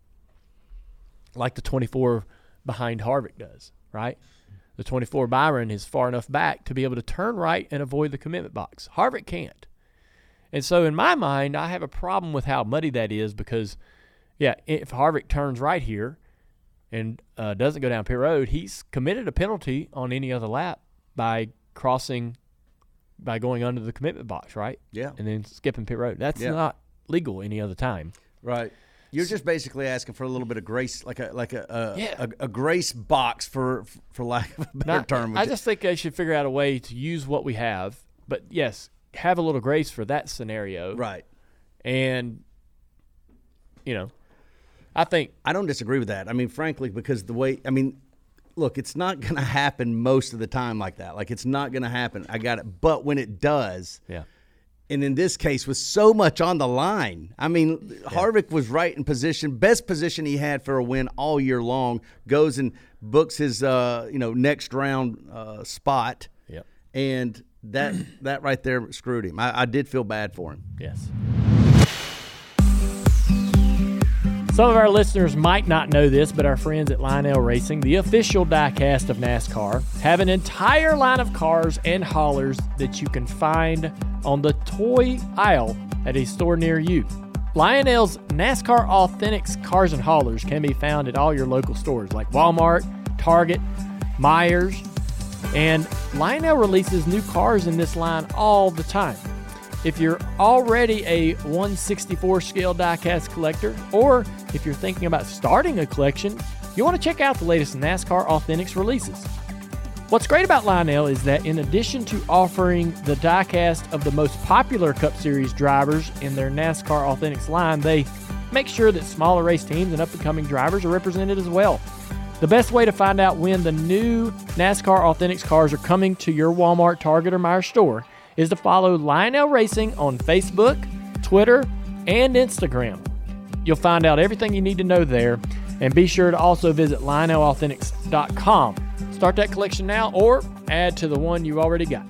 like the twenty-four behind Harvick does, right? The twenty-four Byron is far enough back to be able to turn right and avoid the commitment box. Harvick can't. And so in my mind, I have a problem with how muddy that is because, yeah, if Harvick turns right here and uh, doesn't go down pit road, he's committed a penalty on any other lap by crossing, by going under the commitment box, right? Yeah. And then skipping pit road. That's Yeah. not legal any other time. Right. You're just basically asking for a little bit of grace, like a like a a, Yeah. a, a grace box for for lack of a better Not- term. I just think they should figure out a way to use what we have, but yes, have a little grace for that scenario. right. And, you know, I think I don't disagree with that. I mean, frankly, because the way I mean, look, it's not going to happen most of the time like that. Like it's not going to happen. I got it. But when it does, yeah. And in this case, with so much on the line, I mean, yeah. Harvick was right in position, best position he had for a win all year long. Goes and books his, uh, you know, next round uh, spot. Yep. And that that right there screwed him. I, I did feel bad for him. Yes. Some of our listeners might not know this, but our friends at Lionel Racing, the official diecast of NASCAR, have an entire line of cars and haulers that you can find on the toy aisle at a store near you. Lionel's NASCAR Authentics cars and haulers can be found at all your local stores like Walmart, Target, Myers, and Lionel releases new cars in this line all the time. If you're already a one sixty-four scale diecast collector, or if you're thinking about starting a collection, you want to check out the latest NASCAR Authentics releases. What's great about Lionel is that in addition to offering the diecast of the most popular Cup Series drivers in their NASCAR Authentics line, they make sure that smaller race teams and up-and-coming drivers are represented as well. The best way to find out when the new NASCAR Authentics cars are coming to your Walmart, Target, or Meijer store is to follow Lionel Racing on Facebook, Twitter, and Instagram. You'll find out everything you need to know there, and be sure to also visit Lionel Authentics dot com. Start that collection now or add to the one you already got.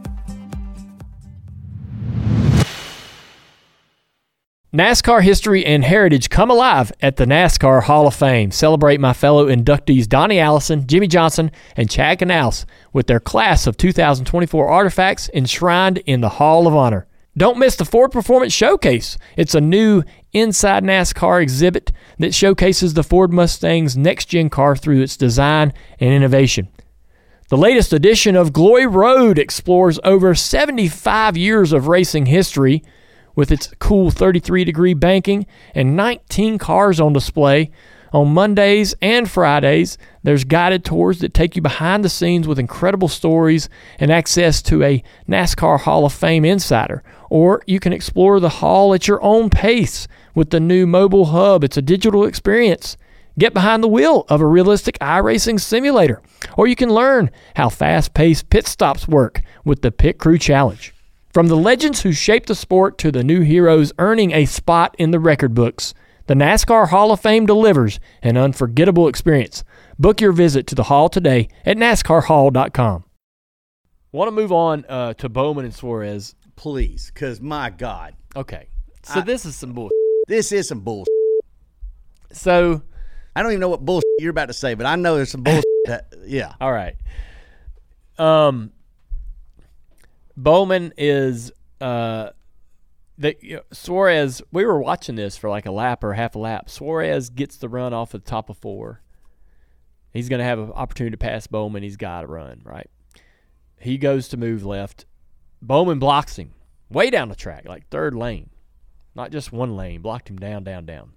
NASCAR history and heritage come alive at the NASCAR Hall of Fame. Celebrate my fellow inductees Donnie Allison, Jimmy Johnson, and Chad Knaus with their class of two thousand twenty-four artifacts enshrined in the Hall of Honor. Don't miss the Ford Performance Showcase. It's a new Inside NASCAR exhibit that showcases the Ford Mustang's next-gen car through its design and innovation. The latest edition of Glory Road explores over seventy-five years of racing history with its cool thirty-three degree banking and nineteen cars on display. On Mondays and Fridays, there's guided tours that take you behind the scenes with incredible stories and access to a NASCAR Hall of Fame insider. Or you can explore the hall at your own pace with the new mobile hub. It's a digital experience. Get behind the wheel of a realistic iRacing simulator. Or you can learn how fast-paced pit stops work with the Pit Crew Challenge. From the legends who shaped the sport to the new heroes earning a spot in the record books, the NASCAR Hall of Fame delivers an unforgettable experience. Book your visit to the hall today at NASCAR Hall dot com. Want to move on uh, to Bowman and Suarez. Please, because my God. Okay, so I, this is some bullshit. This is some bullshit. So, I don't even know what bullshit you're about to say, but I know there's some bullshit. that, yeah. All right. Um, Bowman is uh, the you know, Suarez. We were watching this for like a lap or half a lap. Suarez gets the run off of the top of four. He's going to have an opportunity to pass Bowman. He's got to run, right? He goes to move left. Bowman blocks him way down the track, like third lane. Not just one lane, blocked him down, down, down.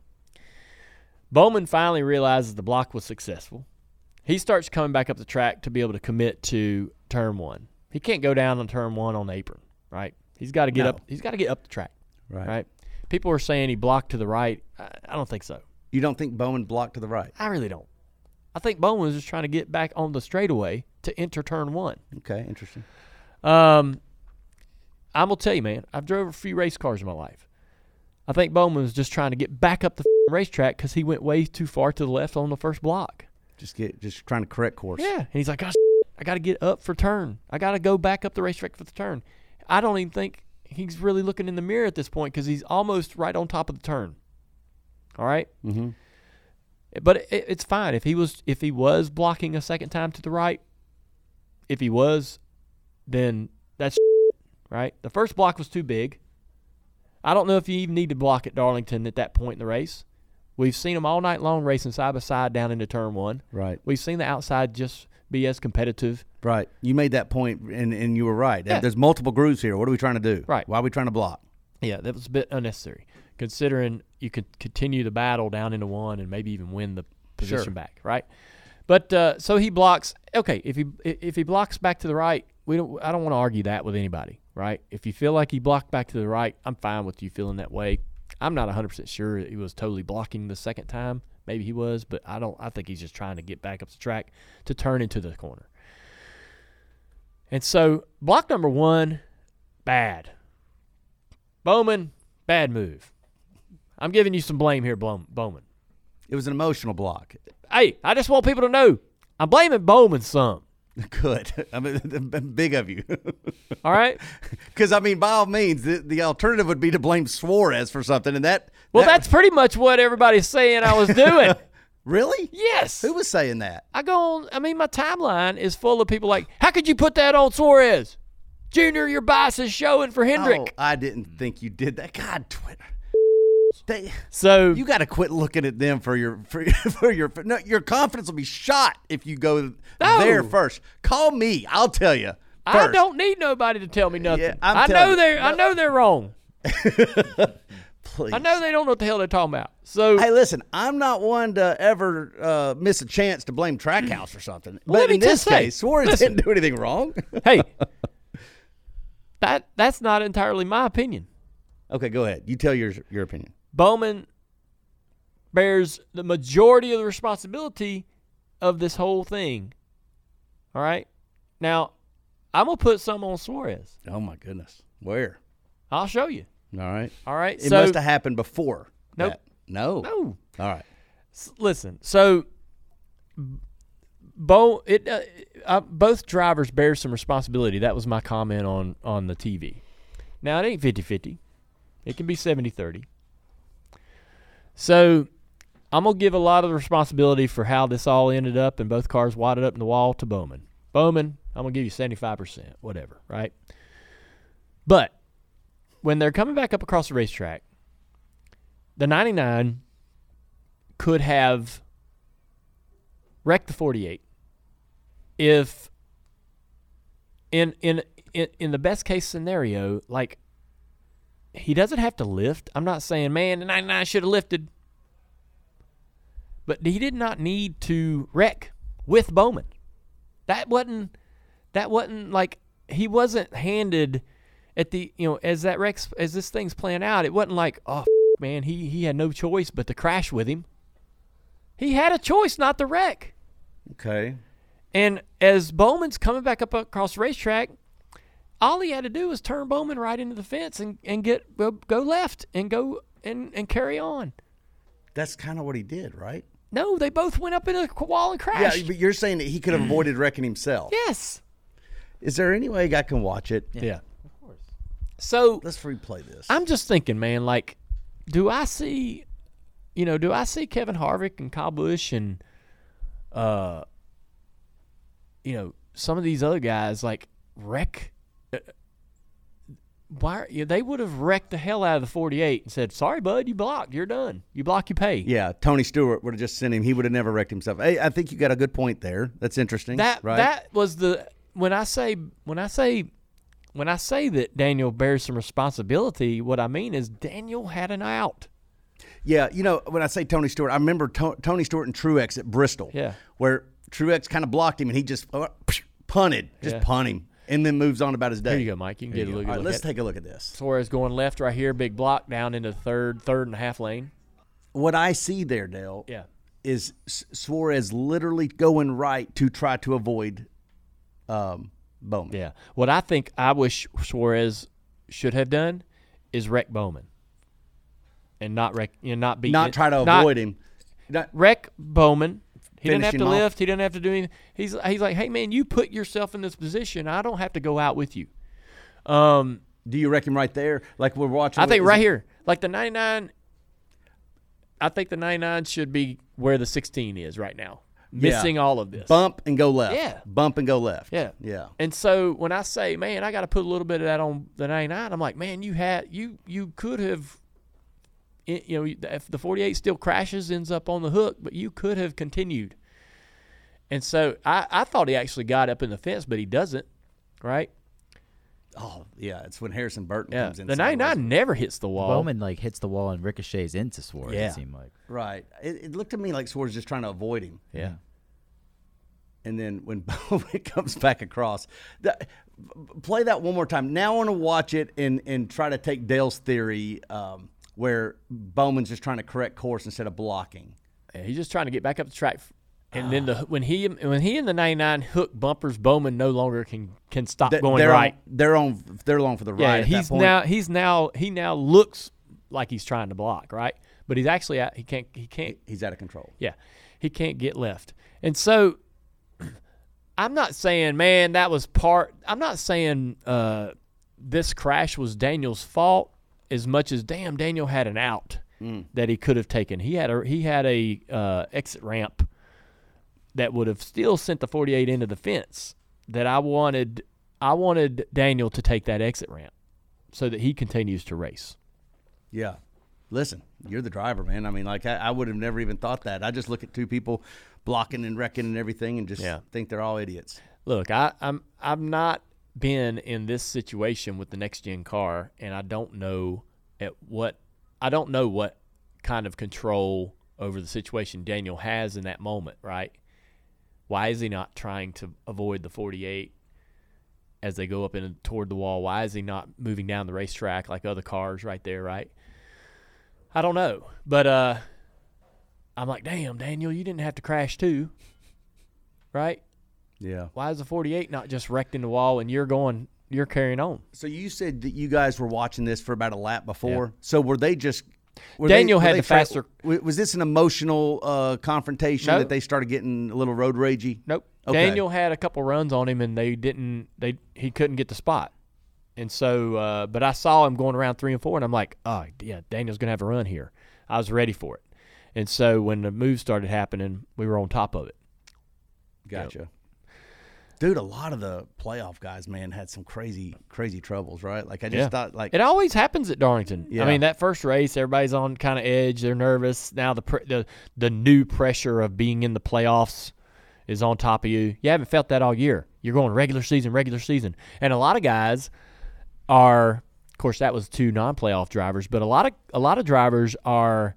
Bowman finally realizes the block was successful. He starts coming back up the track to be able to commit to turn one. He can't go down on turn one on the apron, right? He's got to get No. up. He's got to get up the track, Right. right? People are saying he blocked to the right. I, I don't think so. You don't think Bowman blocked to the right? I really don't. I think Bowman was just trying to get back on the straightaway to enter turn one. Okay, interesting. Um, I'm gonna tell you, man. I've drove a few race cars in my life. I think Bowman was just trying to get back up the racetrack because he went way too far to the left on the first block. Just get, just trying to correct course. Yeah, and he's like, "Gosh, I got to get up for turn. I got to go back up the racetrack for the turn." I don't even think he's really looking in the mirror at this point because he's almost right on top of the turn. All right. Mm-hmm. But it, it's fine if he was if he was blocking a second time to the right. If he was, then that's right. The first block was too big. I don't know if you even need to block at Darlington at that point in the race. We've seen them all night long racing side by side down into turn one. Right. We've seen the outside just be as competitive. Right. You made that point, and, and you were right. Yeah. There's multiple grooves here. What are we trying to do? Right. Why are we trying to block? Yeah, that was a bit unnecessary, considering you could continue the battle down into one and maybe even win the position Sure. back, right? But uh, so he blocks. Okay, if he if he blocks back to the right, we don't. I don't want to argue that with anybody, right? If you feel like he blocked back to the right, I'm fine with you feeling that way. I'm not one hundred percent sure he was totally blocking the second time. Maybe he was, but I don't. I think he's just trying to get back up the track to turn into the corner. And so block number one, bad. Bowman, bad move. I'm giving you some blame here, Blow- Bowman. It was an emotional block. Hey, I just want people to know I'm blaming Bowman some. Good. I mean, big of you. All right? Because, I mean, by all means, the, the alternative would be to blame Suarez for something. And that. Well, that, that's pretty much what everybody's saying I was doing. Really? Yes. Who was saying that? I go on, I mean, my timeline is full of people like, how could you put that on Suarez? Junior, your bias is showing for Hendrick. Oh, I didn't think you did that. God, Twitter. They, So you got to quit looking at them for your for, for your no, your confidence will be shot if you go No. there first. Call me, I'll tell you. I don't need nobody to tell me nothing. Yeah, I'm I telling know you. they're I know they're wrong. Please. I know they don't know what the hell they're talking about. So Hey, listen, I'm not one to ever uh, miss a chance to blame Trackhouse or something. Well, let but me in this just say, case, Suarez listen. didn't do anything wrong. hey, that that's not entirely my opinion. Okay, go ahead. You tell your your opinion. Bowman bears the majority of the responsibility of this whole thing. All right? Now, I'm going to put some on Suarez. Oh my goodness, where? I'll show you. All right. All right? It so, must have happened before. Nope. that. No. No. All right. S- Listen, so Bo, it, uh, uh, both drivers bear some responsibility. That was my comment on, on the T V. Now, it ain't fifty-fifty. It can be seventy thirty. So I'm going to give a lot of the responsibility for how this all ended up and both cars wadded up in the wall to Bowman. Bowman, I'm going to give you seventy-five percent, whatever, right? But when they're coming back up across the racetrack, the ninety-nine could have wrecked the forty-eight if in in in, in the best case scenario, like, he doesn't have to lift. I'm not saying, man, the ninety-nine should have lifted. But he did not need to wreck with Bowman. That wasn't, that wasn't like, he wasn't handed at the, you know, as that wreck, as this thing's playing out, it wasn't like, oh, man, he, he had no choice but to crash with him. He had a choice not to wreck. Okay. And as Bowman's coming back up across the racetrack, all he had to do was turn Bowman right into the fence and, and get go, go left and go and, and carry on. That's kind of what he did, right? No, they both went up in a wall and crashed. Yeah, but you're saying that he could have avoided wrecking himself. Yes. Is there any way I can watch it? Yeah. Of course. So Let's replay this. I'm just thinking, man, like, do I see, you know, do I see Kevin Harvick and Kyle Busch and, uh, you know, some of these other guys, like, wreck? Uh, why? Yeah, they would have wrecked the hell out of the forty-eight and said, sorry, bud, you blocked. You're done. You block, you pay. Yeah, Tony Stewart would have just sent him. He would have never wrecked himself. Hey, I think you got a good point there. That's interesting. That right? that was the when I say when I say when I say that Daniel bears some responsibility, what I mean is Daniel had an out. Yeah, you know, when I say Tony Stewart, I remember to- Tony Stewart and Truex at Bristol. Yeah. Where Truex kind of blocked him and he just uh, punted, just Yeah. punt him, and then moves on about his day. There you go, Mike. You can There get you a go. look, All right, look let's at take a look at this. Suarez going left right here, big block down into the third, third and a half lane. What I see there, Dale, Yeah. is S- Suarez literally going right to try to avoid um, Bowman. Yeah. What I think I wish Suarez should have done is wreck Bowman. And not wreck, you know, not beat Not it- try to not avoid him. Not- Wreck Bowman. He didn't Finish have to him off. lift. He didn't have to do anything. He's he's like, hey man, you put yourself in this position. I don't have to go out with you. Um, do you wreck him right there? Like we're watching. I think is right it- here, like the ninety-nine. I think the ninety-nine should be where the sixteen is right now, Yeah. missing all of this. Bump and go left. Yeah. Bump and go left. Yeah. Yeah. And so when I say, man, I got to put a little bit of that on the ninety-nine, I'm like, man, you had you you could have, you know, if the forty-eight still crashes, ends up on the hook, but you could have continued. And so I, I thought he actually got up in the fence, but he doesn't, right? Oh, yeah. It's when Harrison Burton Yeah. comes in. The ninety-nine never hits the wall. Bowman like hits the wall and ricochets into Suarez. Yeah. It seemed like. Right. It, it looked to me like Suarez just trying to avoid him. Yeah. And then when Bowman comes back across, that, play that one more time. Now I want to watch it and, and try to take Dale's theory um, where Bowman's just trying to correct course instead of blocking. Yeah, he's just trying to get back up the track. And then the when he when he and the ninety-nine hook bumpers, Bowman no longer can can stop They- going they're right. On, they're on. They're along for the Yeah, ride. at he's that point. now he's now he now looks like he's trying to block, right? But he's actually out, he can't he can't He's out of control. yeah he can't get left. And so I'm not saying, man, that was part. I'm not saying uh, this crash was Daniel's fault as much as damn Daniel had an out Mm. that he could have taken. He had a he had a uh, exit ramp that would have still sent the forty-eight into the fence. That I wanted I wanted Daniel to take that exit ramp so that he continues to race. Yeah. Listen, you're the driver, man. I mean, like, I, I would have never even thought that. I just look at two people blocking and wrecking and everything and just Yeah. think they're all idiots. Look, I, I'm I've not been in this situation with the next gen car, and I don't know at what I don't know what kind of control over the situation Daniel has in that moment, right? Why is he not trying to avoid the forty-eight as they go up in toward the wall? Why is he not moving down the racetrack like other cars right there, right? I don't know, but uh, I'm like, damn, Daniel, you didn't have to crash too, right? Yeah. Why is the forty-eight not just wrecked in the wall and you're going, you're carrying on? So you said that you guys were watching this for about a lap before. So were they just were Daniel they, were had they the faster- wa- Was this an emotional uh, confrontation No. that they started getting a little road ragey? Nope. Okay. Daniel had a couple runs on him and they didn't, they he couldn't get the spot. And so, uh, but I saw him going around three and four and I'm like, oh, yeah, Daniel's going to have a run here. I was ready for it. And so when the move started happening, we were on top of it. Gotcha. Dude, a lot of the playoff guys, man, had some crazy, crazy troubles, right? Like I just Yeah. thought, like, It always happens at Darlington. Yeah. I mean, that first race, everybody's on kind of edge. They're nervous. Now the, pr- the the new pressure of being in the playoffs is on top of you. You haven't felt that all year. You're going regular season, regular season. And a lot of guys are, of course, that was two non-playoff drivers, but a lot of a lot of drivers are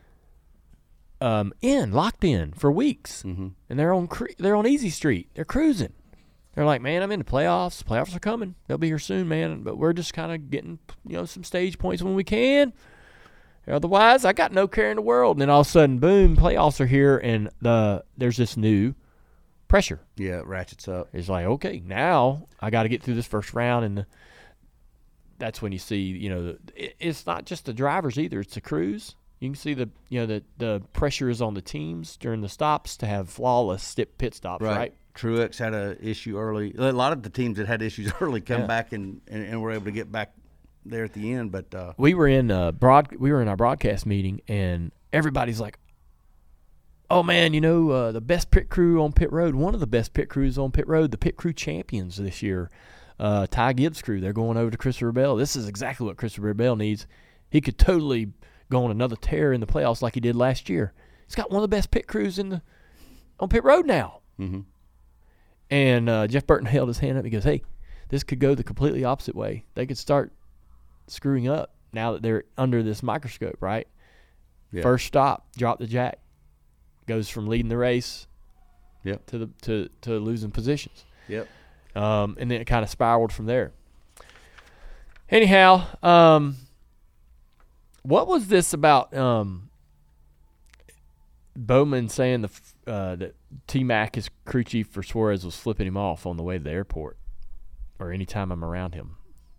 um, in, locked in for weeks. Mm-hmm. And they're on cru- they're on easy street. They're cruising. They're like, man, I'm in the playoffs. Playoffs are coming. They'll be here soon, man. But we're just kind of getting, you know, some stage points when we can. Otherwise, I got no care in the world. And then all of a sudden, boom, playoffs are here, and the there's this new pressure. yeah, it ratchets up. It's like, okay, now I got to get through this first round, and the, that's when you see, you know, the, it, it's not just the drivers either; it's the crews. You can see the, you know, the the pressure is on the teams during the stops to have flawless stip pit stops, right? Right. Truex had an issue early. A lot of the teams that had issues early come Yeah. back and, and, and were able to get back there at the end. But uh, We were in uh broad we were in our broadcast meeting, and everybody's like, oh man, you know, uh, the best pit crew on pit road, one of the best pit crews on pit road, the pit crew champions this year, uh, Ty Gibbs' crew, they're going over to Christopher Bell. This is exactly what Christopher Bell needs. He could totally go on another tear in the playoffs like he did last year. He's got one of the best pit crews in the on pit road now. mm-hmm. And uh, Jeff Burton held his hand up. He goes, hey, this could go the completely opposite way. They could start screwing up now that they're under this microscope, right? Yeah. First stop, drop the jack. Goes from leading the race Yep. to the to, to losing positions. Yep. Um, and then it kind of spiraled from there. Anyhow, um, what was this about um, Bowman saying the f- uh, that T-Mac, his crew chief for Suarez, was flipping him off on the way to the airport or anytime I'm around him?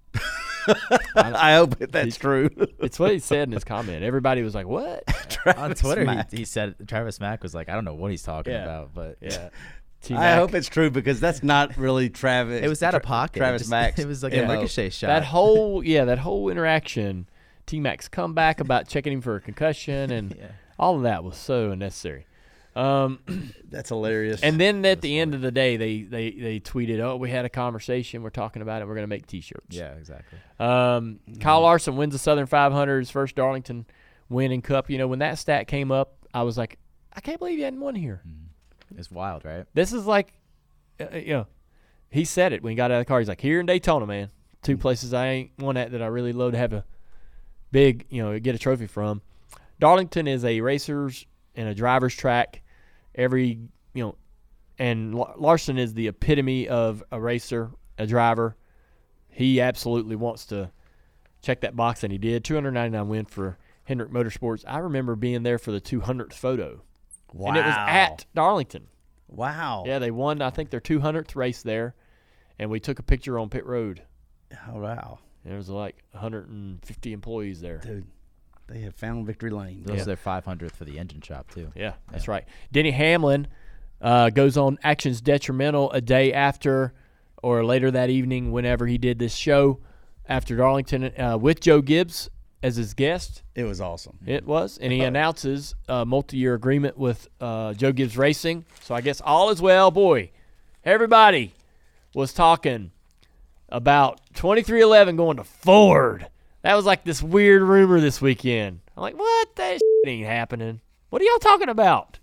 I hope that that's true. It's what he said in his comment. Everybody was like, what? On Twitter, Mack. he, he said Travis Mack was like, I don't know what he's talking Yeah. about, but Yeah. I T-Mac. hope it's true because that's not really Travis. it was out of Tra- pocket. Travis it just, Mack. It was like M a O. ricochet shot. That whole yeah, that whole interaction, T-Mac's comeback about checking him for a concussion and Yeah. all of that was so unnecessary. Um, That's hilarious. and then at the end of the day, they, they, they tweeted, "Oh, we had a conversation. We're talking about it. We're going to make T-shirts." Yeah, exactly. Um, Kyle Larson wins the Southern five hundred, his first Darlington win in Cup. You know, when that stat came up, I was like, I can't believe he hadn't won here. It's wild, right? This is like, uh, you know, he said it when he got out of the car. He's like, here in Daytona, man, two places I ain't won at that I really love to have a big, you know, get a trophy from. Darlington is a racers and a driver's track. Every, you know, and L- Larson is the epitome of a racer, a driver. He absolutely wants to check that box, and he did. two hundred ninety-nine win for Hendrick Motorsports. I remember being there for the two hundredth photo. Wow. And it was at Darlington. Wow. Yeah, they won, I think, their two hundredth race there, and we took a picture on pit road. Oh, wow. There was like one hundred fifty employees there. Dude, they have found victory lane. Those Yeah. are their five hundredth for the engine shop, too. Yeah, that's right. Denny Hamlin uh, goes on Actions Detrimental a day after or later that evening whenever he did this show after Darlington uh, with Joe Gibbs as his guest. It was awesome. It was. And he announces a multi-year agreement with uh, Joe Gibbs Racing. So I guess all is well. Boy, everybody was talking about twenty-three eleven going to Ford. That was like this weird rumor this weekend. I'm like, what? That shit ain't happening. What are y'all talking about?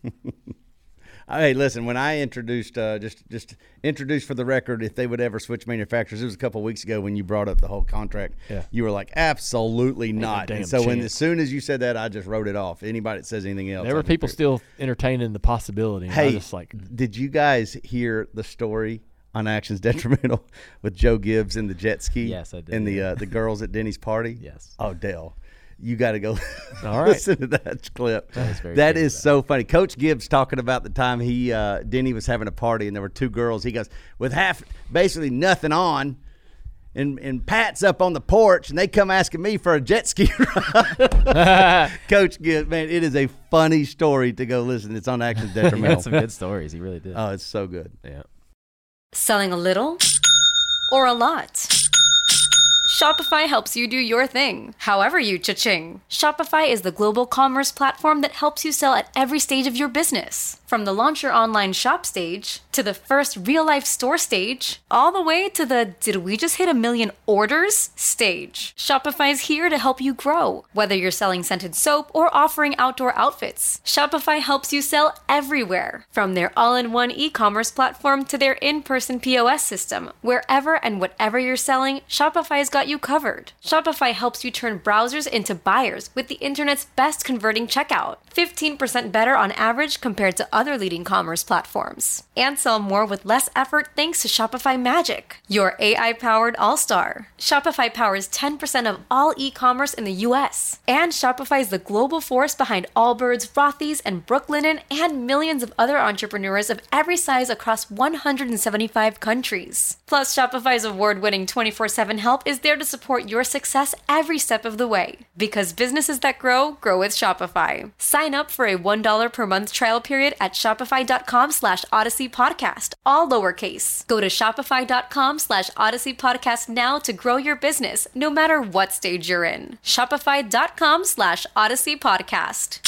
Hey, listen, when I introduced, uh, just just introduced for the record, if they would ever switch manufacturers, it was a couple of weeks ago when you brought up the whole contract. Yeah. You were like, absolutely not. damn And so when chance. as soon as you said that, I just wrote it off. Anybody that says anything else. There were I'm people curious. still entertaining the possibility. And I Hey, was just like, did you guys hear the story on Actions Detrimental with Joe Gibbs and the jet ski? Yes, I did, And the yeah. uh, the girls at Denny's party? Yes. Oh, Dale. You got to go All right. listen to that clip. That was very That funny, is though. so funny. Coach Gibbs talking about the time he uh, Denny was having a party and there were two girls. He goes, with half basically nothing on, and and Pat's up on the porch and they come asking me for a jet ski ride. Coach Gibbs, man, it is a funny story to go listen. It's on Actions He had Detrimental. some good stories. He really did. Oh, it's so good. yeah. Selling a little or a lot? Shopify helps you do your thing, however you cha-ching. Shopify is the global commerce platform that helps you sell at every stage of your business. From the launch your online shop stage, to the first real-life store stage, all the way to the did we just hit a million orders stage. Shopify's here to help you grow. Whether you're selling scented soap or offering outdoor outfits, Shopify helps you sell everywhere. From their all-in-one e-commerce platform to their in-person P O S system, wherever and whatever you're selling, Shopify's got you covered. Shopify helps you turn browsers into buyers with the internet's best converting checkout. fifteen percent better on average compared to other leading commerce platforms. And sell more with less effort thanks to Shopify Magic, your A I-powered all-star. Shopify powers ten percent of all e-commerce in the U S. And Shopify is the global force behind Allbirds, Rothy's, and Brooklinen, and millions of other entrepreneurs of every size across one hundred seventy-five countries. Plus, Shopify's award-winning twenty-four seven help is there to support your success every step of the way. Because businesses that grow, grow with Shopify. Sign up for a one dollar per month trial period at shopify.com slash odyssey podcast, all lowercase. Go to shopify.com slash odyssey podcast now to grow your business, no matter what stage you're in. Shopify.com slash odyssey podcast.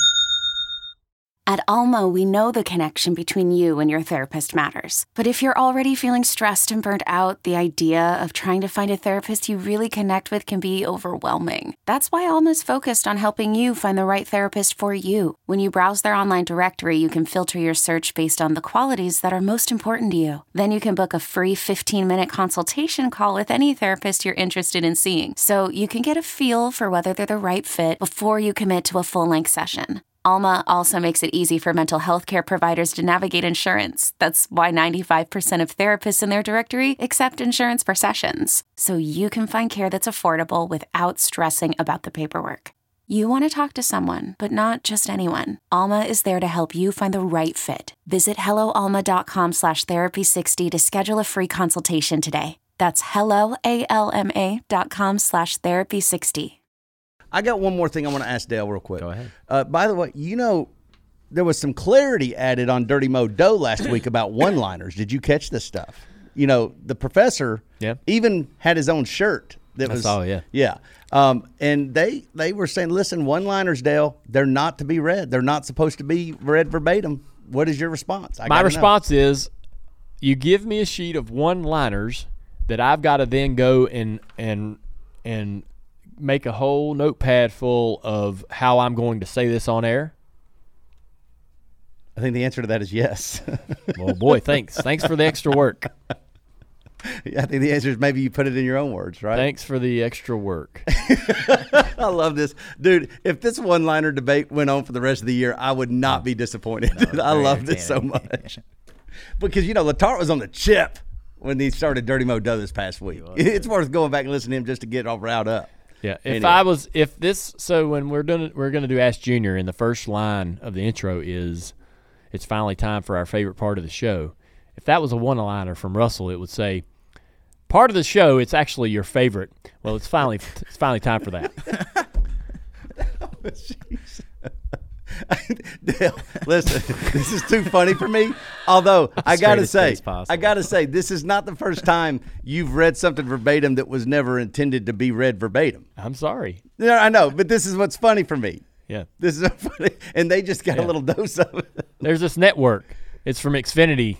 At Alma, we know the connection between you and your therapist matters. But if you're already feeling stressed and burnt out, the idea of trying to find a therapist you really connect with can be overwhelming. That's why Alma's focused on helping you find the right therapist for you. When you browse their online directory, you can filter your search based on the qualities that are most important to you. Then you can book a free fifteen-minute consultation call with any therapist you're interested in seeing, so you can get a feel for whether they're the right fit before you commit to a full-length session. Alma also makes it easy for mental health care providers to navigate insurance. That's why ninety-five percent of therapists in their directory accept insurance for sessions. So you can find care that's affordable without stressing about the paperwork. You want to talk to someone, but not just anyone. Alma is there to help you find the right fit. Visit helloalma.com slash therapy60 to schedule a free consultation today. That's helloalma dot com slash therapy60. I got one more thing I want to ask Dale real quick. Go ahead. Uh, by the way, you know, there was some clarity added on Dirty Mo Doe last week about one-liners. Did you catch this stuff? You know, the professor Yeah. even had his own shirt. That I was, saw, yeah. Yeah. Um, and they, they were saying, listen, one-liners, Dale, they're not to be read. They're not supposed to be read verbatim. What is your response? I My gotta know. response is, you give me a sheet of one-liners that I've got to then go and and and make a whole notepad full of how I'm going to say this on air. I think the answer to that is yes. Well, boy, thanks. Thanks for the extra work. I think the answer is maybe you put it in your own words, right? Thanks for the extra work. I love this. Dude, if this one-liner debate went on for the rest of the year, I would not be disappointed. No, I very love this so entertaining. much. Because, you know, Latart was on the chip when he started Dirty Mo Doe this past week. It's worth going back and listening to him just to get all riled up. Yeah. If Anyway. I was, if this, so when we're doing, we're going to do Ask Junior, and the first line of the intro is, "It's finally time for our favorite part of the show." If that was a one-liner from Russell, it would say, "Part of the show, it's actually your favorite." Well, it's finally, it's finally time for that. Dale, listen, this is too funny for me. Although I gotta Straightest say, face possible. I gotta say, this is not the first time you've read something verbatim that was never intended to be read verbatim. I'm sorry. No, I know, but this is what's funny for me. Yeah. This is so funny, and they just got a Yeah. little dose of it. There's this network. It's from Xfinity.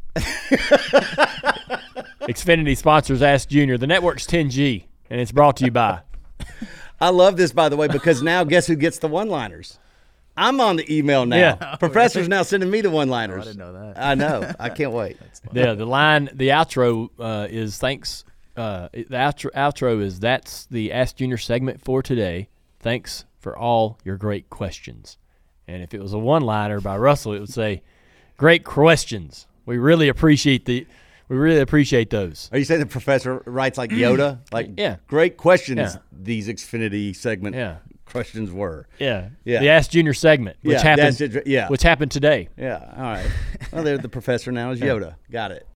Xfinity sponsors Ask Junior. The network's ten G, and it's brought to you by. I love this, by the way, because now guess who gets the one-liners? I'm on the email now. Yeah. Professor's now sending me the one-liners. Oh, I didn't know that. I know. I can't wait. Yeah, the line, the outro uh, is thanks. Uh, the outro, outro is that's the Ask Junior segment for today. Thanks for all your great questions. And if it was a one-liner by Russell, it would say, "Great questions. We really appreciate the, we really appreciate those." Are you saying the professor writes like Yoda? Like, Yeah. great questions Yeah. these Xfinity segment Yeah. questions were. Yeah, Yeah. the Ask Junior segment, which Yeah, happened, that's it, yeah. which happened today. Yeah, all right. Well, there, the professor now is Yoda. Got it.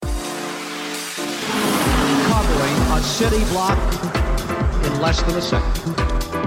Covering a city block in less than a second.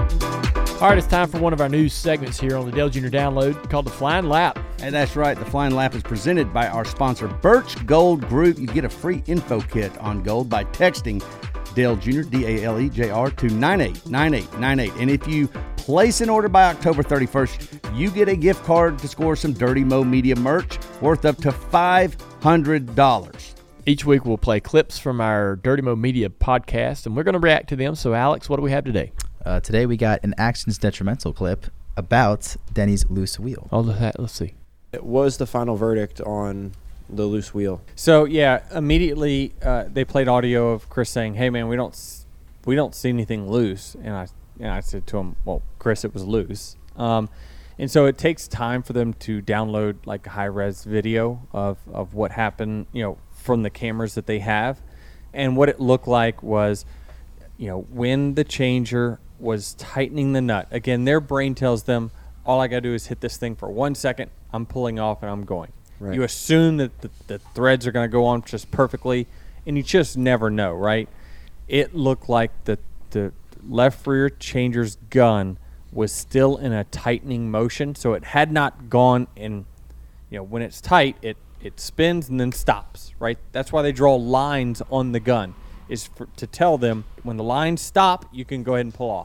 All right, it's time for one of our new segments here on the Dale Junior Download called the Flying Lap. And that's right. The Flying Lap is presented by our sponsor, Birch Gold Group. You get a free info kit on gold by texting Dale Junior, D A L E J R, to nine eight nine eight nine eight. And if you place an order by October thirty-first, you get a gift card to score some Dirty Mo Media merch worth up to five hundred dollars. Each week we'll play clips from our Dirty Mo Media podcast, and we're going to react to them. So, Alex, what do we have today? Uh, today we got an Actions Detrimental clip about Denny's loose wheel. Oh, let's see. What was the final verdict on the loose wheel? So yeah, immediately uh, they played audio of Chris saying, "Hey man, we don't s- we don't see anything loose," and I and I said to him, "Well, Chris, it was loose." Um, and so it takes time for them to download like a high res video of of what happened, you know, from the cameras that they have, and what it looked like was, you know, when the changer was tightening the nut. Again, their brain tells them, all I got to do is hit this thing for one second. I'm pulling off and I'm going. Right. You assume that the, the threads are going to go on just perfectly, and you just never know, right? It looked like the, the left rear changer's gun was still in a tightening motion, so it had not gone in. You know, when it's tight, it, it spins and then stops, right? That's why they draw lines on the gun, is for, to tell them when the lines stop, you can go ahead and pull off.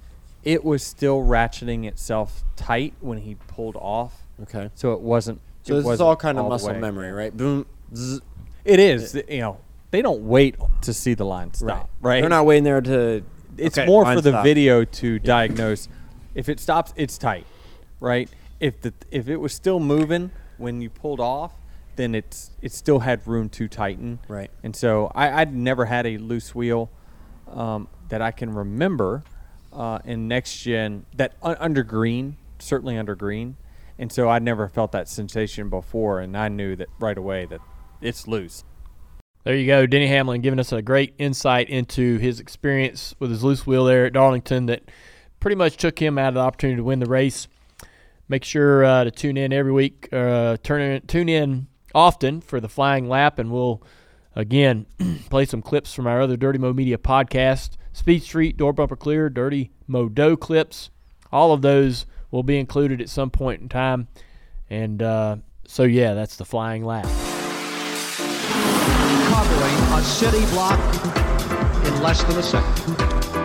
It was still ratcheting itself tight when he pulled off. Okay. So it wasn't. So it this is wasn't all kind of all the muscle way. memory, right? Boom. Zzz. It is. You know, they don't wait to see the line stop, right? They're not waiting there to. It's okay, more line for the stop. video to diagnose. If it stops, it's tight, right? If the if it was still moving when you pulled off, then it's it still had room to tighten. Right. And so I, I'd never had a loose wheel um, that I can remember uh, in next gen that uh, under green, certainly under green. And so I'd never felt that sensation before, and I knew that right away that it's loose. There you go, Denny Hamlin giving us a great insight into his experience with his loose wheel there at Darlington that pretty much took him out of the opportunity to win the race. Make sure uh, to tune in every week, uh, turn in, tune in often for the Flying Lap, and we'll, again, play some clips from our other Dirty Mo Media podcast, Speed Street, Door Bumper Clear, Dirty Mo Doe clips. All of those will be included at some point in time. And uh, so, yeah, that's the Flying Lap. Covering a city block in less than a second.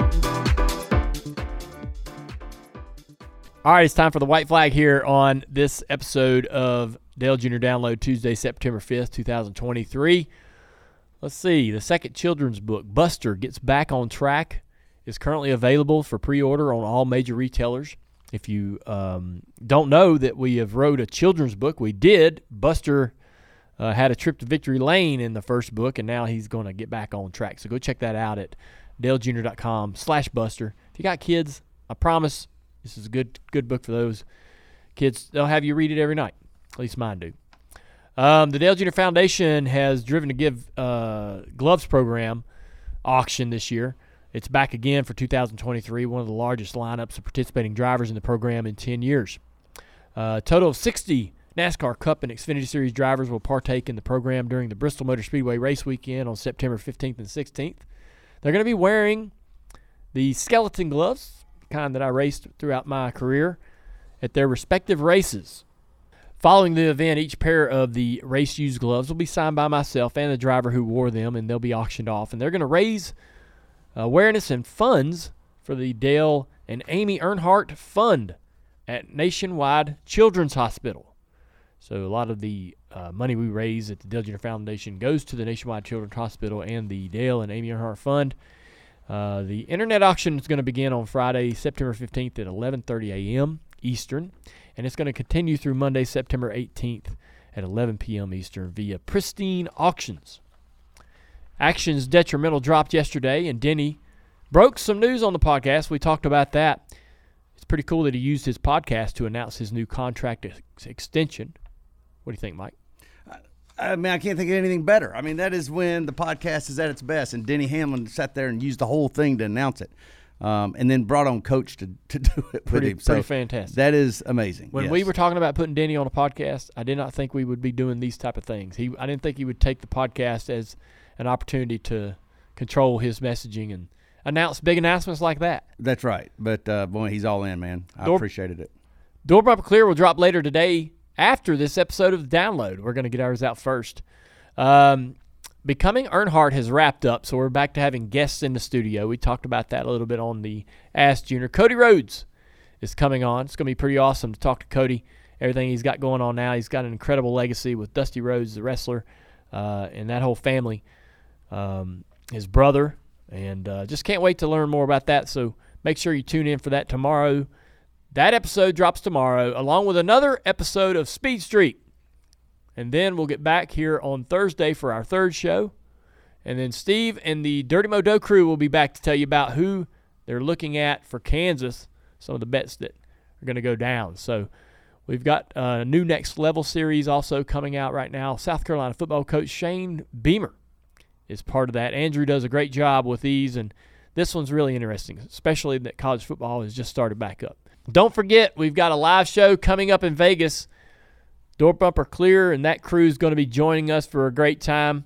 All right, it's time for the white flag here on this episode of Dale Junior Download, Tuesday, September fifth, twenty twenty-three. Let's see. The second children's book, Buster Gets Back on Track, is currently available for pre-order on all major retailers. If you um, don't know that we have wrote a children's book, we did. Buster uh, had a trip to Victory Lane in the first book, and now he's going to get back on track. So go check that out at dalejunior.com slash Buster. If you got kids, I promise this is a good good book for those kids. They'll have you read it every night. At least mine do. Um, the Dale Junior Foundation has driven to give uh, gloves program auction this year. It's back again for two thousand twenty-three, one of the largest lineups of participating drivers in the program in ten years. Uh, a total of sixty NASCAR Cup and Xfinity Series drivers will partake in the program during the Bristol Motor Speedway race weekend on September fifteenth and sixteenth. They're going to be wearing the skeleton gloves, the kind that I raced throughout my career, at their respective races. Following the event, each pair of the race-used gloves will be signed by myself and the driver who wore them, and they'll be auctioned off. And they're going to raise awareness and funds for the Dale and Amy Earnhardt Fund at Nationwide Children's Hospital. So a lot of the uh, money we raise at the Dale Junior Foundation goes to the Nationwide Children's Hospital and the Dale and Amy Earnhardt Fund. Uh, the internet auction is going to begin on Friday, September fifteenth at eleven thirty a.m. Eastern, and it's going to continue through Monday, September eighteenth at eleven p.m. Eastern via Pristine Auctions. Action's Detrimental dropped yesterday, and Denny broke some news on the podcast. We talked about that. It's pretty cool that he used his podcast to announce his new contract ex- extension. What do you think, Mike? I mean, I can't think of anything better. I mean, that is when the podcast is at its best, and Denny Hamlin sat there and used the whole thing to announce it, um, and then brought on Coach to, to do it with pretty, him. So pretty fantastic. That is amazing. When yes. we were talking about putting Denny on a podcast, I did not think we would be doing these type of things. He, I didn't think he would take the podcast as an opportunity to control his messaging and announce big announcements like that. That's right. But, uh, boy, he's all in, man. I Door, appreciated it. Door Bumper Clear will drop later today after this episode of the Download. We're going to get ours out first. Um, Becoming Earnhardt has wrapped up, so we're back to having guests in the studio. We talked about that a little bit on the Ask Junior. Cody Rhodes is coming on. It's going to be pretty awesome to talk to Cody, everything he's got going on now. He's got an incredible legacy with Dusty Rhodes, the wrestler, uh, and that whole family, um, his brother, and uh, just can't wait to learn more about that. So make sure you tune in for that tomorrow. That episode drops tomorrow, along with another episode of Speed Street. And then we'll get back here on Thursday for our third show. And then Steve and the Dirty Mo Doe crew will be back to tell you about who they're looking at for Kansas, some of the bets that are going to go down. So we've got a new Next Level series also coming out right now. South Carolina football coach Shane Beamer is part of that. Andrew does a great job with these, and this one's really interesting, especially that college football has just started back up. Don't forget, we've got a live show coming up in Vegas. Door Bumper Clear, and that crew is going to be joining us for a great time.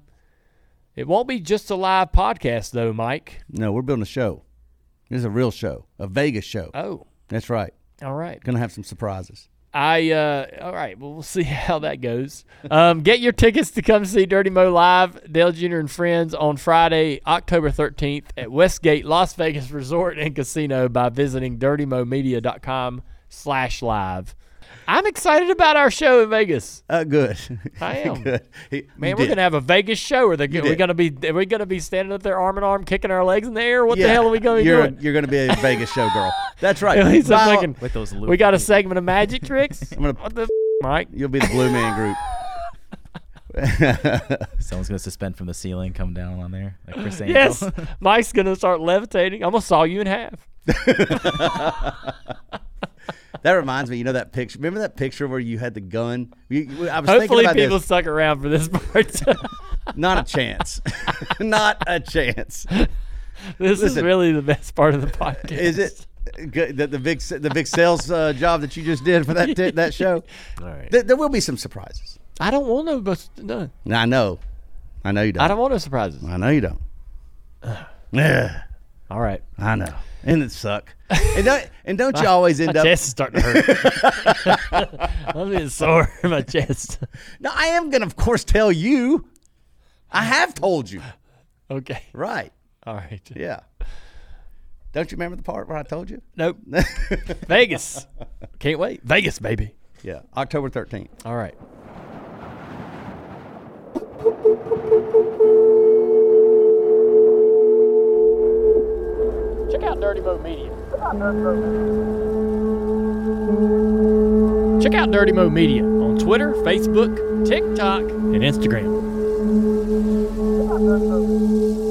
It won't be just a live podcast, though, Mike. No, we're building a show. This is a real show, a Vegas show. Oh. That's right. All right. Going to have some surprises. I, uh, all right, well, we'll see how that goes. Um, get your tickets to come see Dirty Mo live, Dale Junior and Friends, on Friday, October thirteenth at Westgate Las Vegas Resort and Casino by visiting dirtymomedia.com slash live. I'm excited about our show in Vegas. Uh, good. I am. Good. He, Man, we're gonna have a Vegas show. Are, they, are we gonna be? Are we gonna be standing up there arm in arm, kicking our legs in the air? What yeah, the hell are we gonna be you're, doing? You're gonna be a Vegas show girl. That's right. At least I'm Well, thinking, with those we got a segment of magic tricks. I'm gonna, what the f- Mike? You'll be the Blue Man Group. Someone's gonna suspend from the ceiling, come down on there, like Chris Angel. Yes, Mike's gonna start levitating. I'm gonna saw you in half. That reminds me, you know that picture? Remember that picture where you had the gun? You, I was Hopefully thinking about people this. stuck around for this part. Not a chance. Not a chance. This Listen, is really the best part of the podcast. Is it good, the, the big the big sales uh, job that you just did for that t- that show? All right. There, there will be some surprises. I don't want no, but no. I know. I know you don't. I don't want no surprises. I know you don't. Yeah. All right. I know. And it suck. And don't, and don't you always end my up... My chest is starting to hurt. I'm getting sore in my chest. No, I am going to, of course, tell you. I have told you. Okay. Right. All right. Yeah. Don't you remember the part where I told you? Nope. Vegas. Can't wait. Vegas, baby. Yeah. October thirteenth. All right. Check out Dirty Mo Media. Check out Dirty Mo Media on Twitter, Facebook, TikTok, and Instagram.